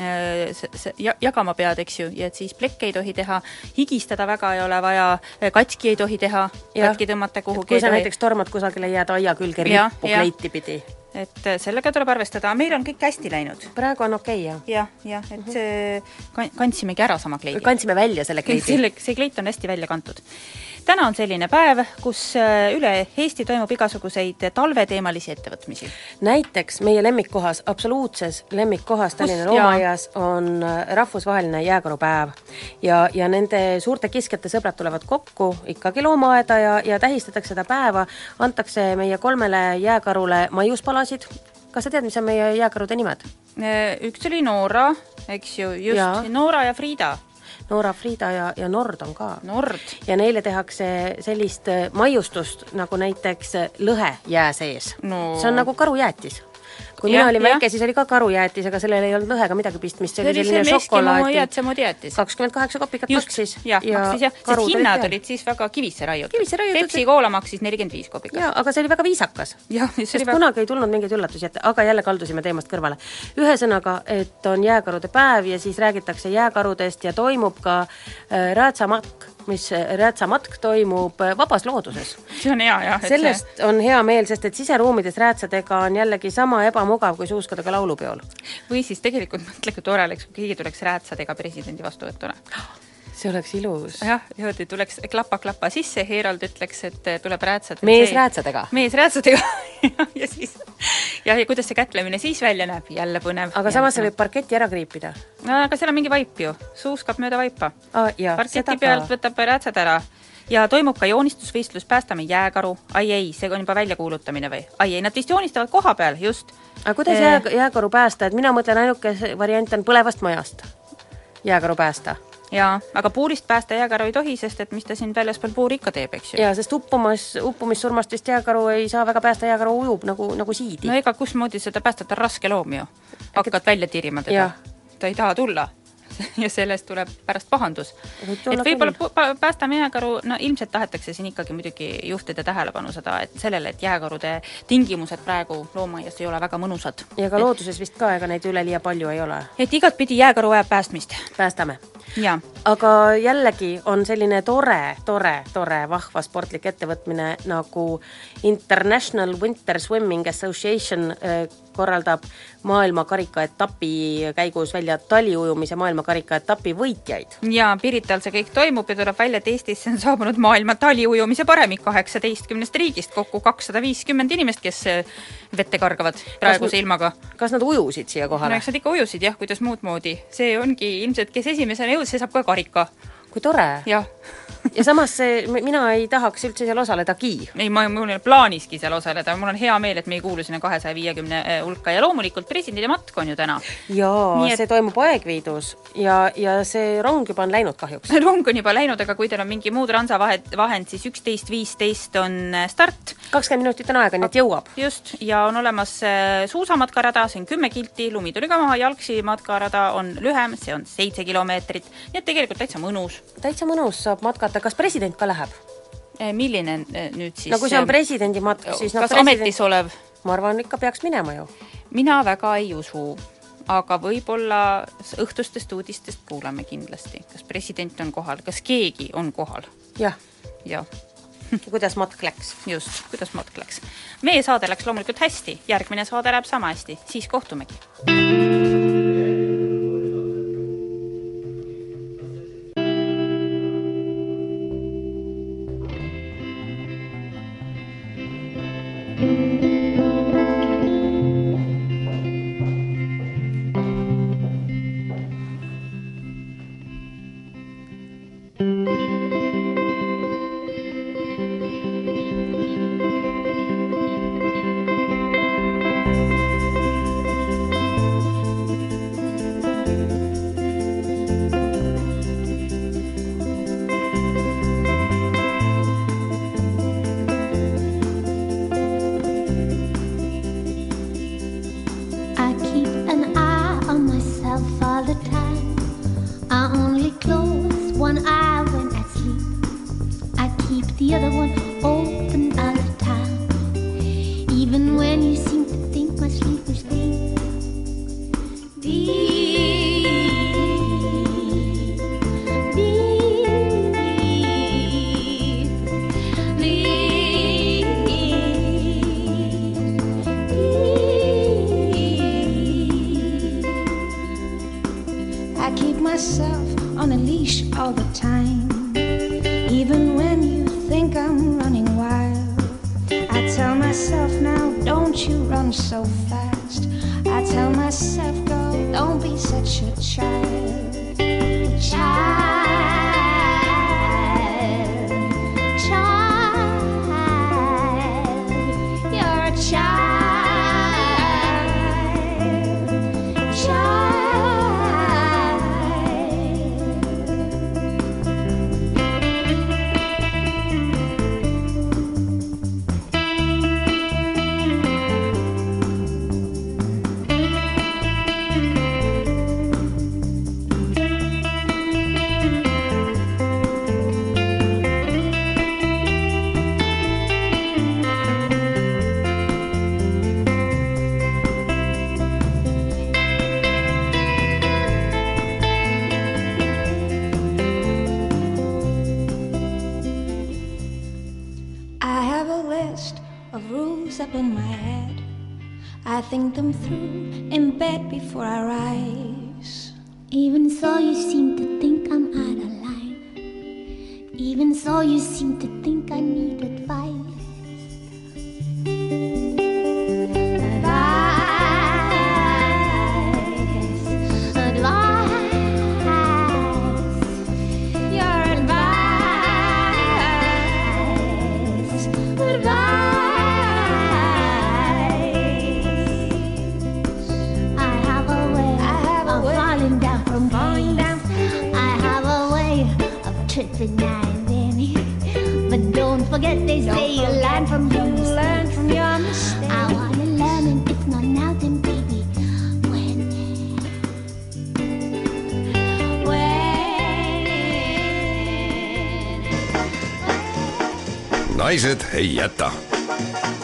jagama pead, eks ju, ja et siis plekke ei tohi teha, higistada väga ei ole vaja, katki ei tohi teha, katki tõmmata kuhugi. Kui sa näiteks tormad kusagile jääd aia külge rippu kleiti pidi. Et sellega tuleb arvestada, meil on kõik hästi läinud. Praegu on okei, jah? Jah, et kandsimegi ära sama kleidi. Kandsime välja selle kleidi. See kleit on hästi välja kantud. Täna on selline päev, kus üle Eesti toimub igasuguseid talveteemalisi ettevõtmisi. Näiteks meie lemmikkohas, absoluutses lemmikkohas Tallinna loomaias on rahvusvaheline jääkarupäev ja nende suurte kiskjate sõbrad tulevad kokku ikkagi loomaaeda ja tähistatakse seda päeva, antakse meie 3 jääkarule maiuspalasid. Kas sa tead, mis on meie jääkarude nimed? Üks oli Noora, eks ju, just Noora ja Friida. Noora, Friida ja Nord on ka. Nord. Ja neile tehakse sellist maiustust nagu näiteks lõhe jää sees. No. See on nagu karujäätis. Kui mina olin väike, siis oli ka karujäätis, aga sellel ei olnud lõhega midagi pistmist. See oli selline šokolaati. 28 kopikat maksis. Sest hinnad olid siis väga kivisse raiutud. Pepsi koola maksis 45 kopikat. Ja, aga see oli väga viisakas. Sest kunagi ei tulnud mingeid üllatusi ette, aga jälle kaldusime teemast kõrvale. Ühesõnaga, et on jääkarude päev ja siis räägitakse jääkarudest ja toimub ka räätsamatk toimub vabas looduses. See on hea, jah. Sellest on hea meel, sest et siseruumides räätsadega on jällegi sama ebamugav kui suuskadega laulupeol. Või siis tegelikult mõtlegu tore oleks, kui keegi tuleks räätsadega presidendi vastuvõtule. See oleks ilus. Jah, tuleks klappa sisse, Herald ütleks, et tuleb räätsad. Mees räätsadega. ja siis ja kuidas see kätlemine siis välja näeb, jälle põnev. Aga samas see võib parketi ära kriipida. No, aga seal on mingi vaip ju, suuskab mööda vaipa. Parketi pealt võtab räätsad ära. Ja toimub ka joonistusvõistlus, päästame jääkaru. Ei, see on juba väljakuulutamine või? Ei, nad vist joonistavad koha peal, just. Aga kuidas jääkaru päästa? Et mina mõtlen ainuke variant on põlevast majast jääkaru päästa. Jaa, aga puurist päästa jääkaru ei tohi, sest et mis ta siin väljaspool puur ikka teeb, eks ju? Jaa, sest uppumissurmast vist jääkaru ei saa väga päästa, jääkaru ujub nagu siidi. No ega kus moodi seda päästada raske loom ju. Hakkad välja tirima teda. Ta ei taha tulla. Ja sellest tuleb pärast pahandus. Et võib-olla päästame jääkaru, no ilmselt tahetakse siin ikkagi muidugi juhtida tähelepanu seda, et sellele, et jääkarude tingimused praegu loomaias ei ole väga mõnusad. Ja ka looduses vist ka, ega neid üleliia palju ei ole. Et igat pidi jääkaru vajab päästmist. Päästame. Ja. Aga jällegi on selline tore vahva sportlik ettevõtmine nagu International Winter Swimming Association korraldab maailmakarikaetapi käigus välja taliujumise maailmakarikaetapi võitjaid. Ja Pirital see kõik toimub ja tuleb välja, et Eestisse on saabunud maailma taliujumise paremik 18 riigist, kokku 250 inimest, kes vette kargavad praeguse ilmaga. Kas nad ujusid siia kohale? No, eks nad ikka ujusid, jah, kuidas muud moodi. See ongi ilmselt, kes esimesena jõud, see saab ka karika. Kui tore. Jah. Ja samas mina ei tahaks üldse seal osaledagi. Ei, mul ei ole plaaniski seal osaleda. Mul on hea meel, et me ei kuulu sinna 250 hulka ja loomulikult presidendi matk on ju täna. Jaa, see toimub Aegviidus ja see rong juba on läinud kahjuks. Rong on juba läinud, aga kui teil on mingi muud rantsavahend, siis 11.15 on start. 20 minutit on aega, nii et jõuab. Just, ja on olemas suusamatkarada, see on 10 kilti, lumi tuli ka maha, jalgsi matkarada on lühem, see on 7 kilomeetrit, nii et tegelikult täitsa mõnus. Täitsa mõnus saab matkata. Kas president ka läheb? Milline nüüd siis? No kui see on presidendi matk, siis... Kas ametis olev? Ma arvan, ikka peaks minema ju. Mina väga ei usu, aga võib-olla õhtustest uudistest kuulame kindlasti. Kas president on kohal? Kas keegi on kohal? Jah. Ja. Kuidas matk läks? Just, kuidas matk läks. Meie saade läks loomulikult hästi, järgmine saade läheb sama hästi, siis kohtumegi. I keep an eye on myself all the time. I only close one eye when I sleep. I keep the other one open all the time. Even when you seem to think my sleep is deep. Deep, deep, I keep myself on a leash all the time. Even when you think I'm running wild, I tell myself now, don't you run so fast. I tell myself, girl, don't be such a child. child, child, you're a child, child. I have a list of rules up in my head. I think them through in bed before I rise. Even so you seem to think I'm out of line. Even so you seem to think I need advice. Advice, advice, your advice, advice. I have a way of falling down from grace. I have a way of tripping now and then. But don't forget they say you learn from your mistakes. I wanna learn, and if not now, then baby, when? naised ei jäta.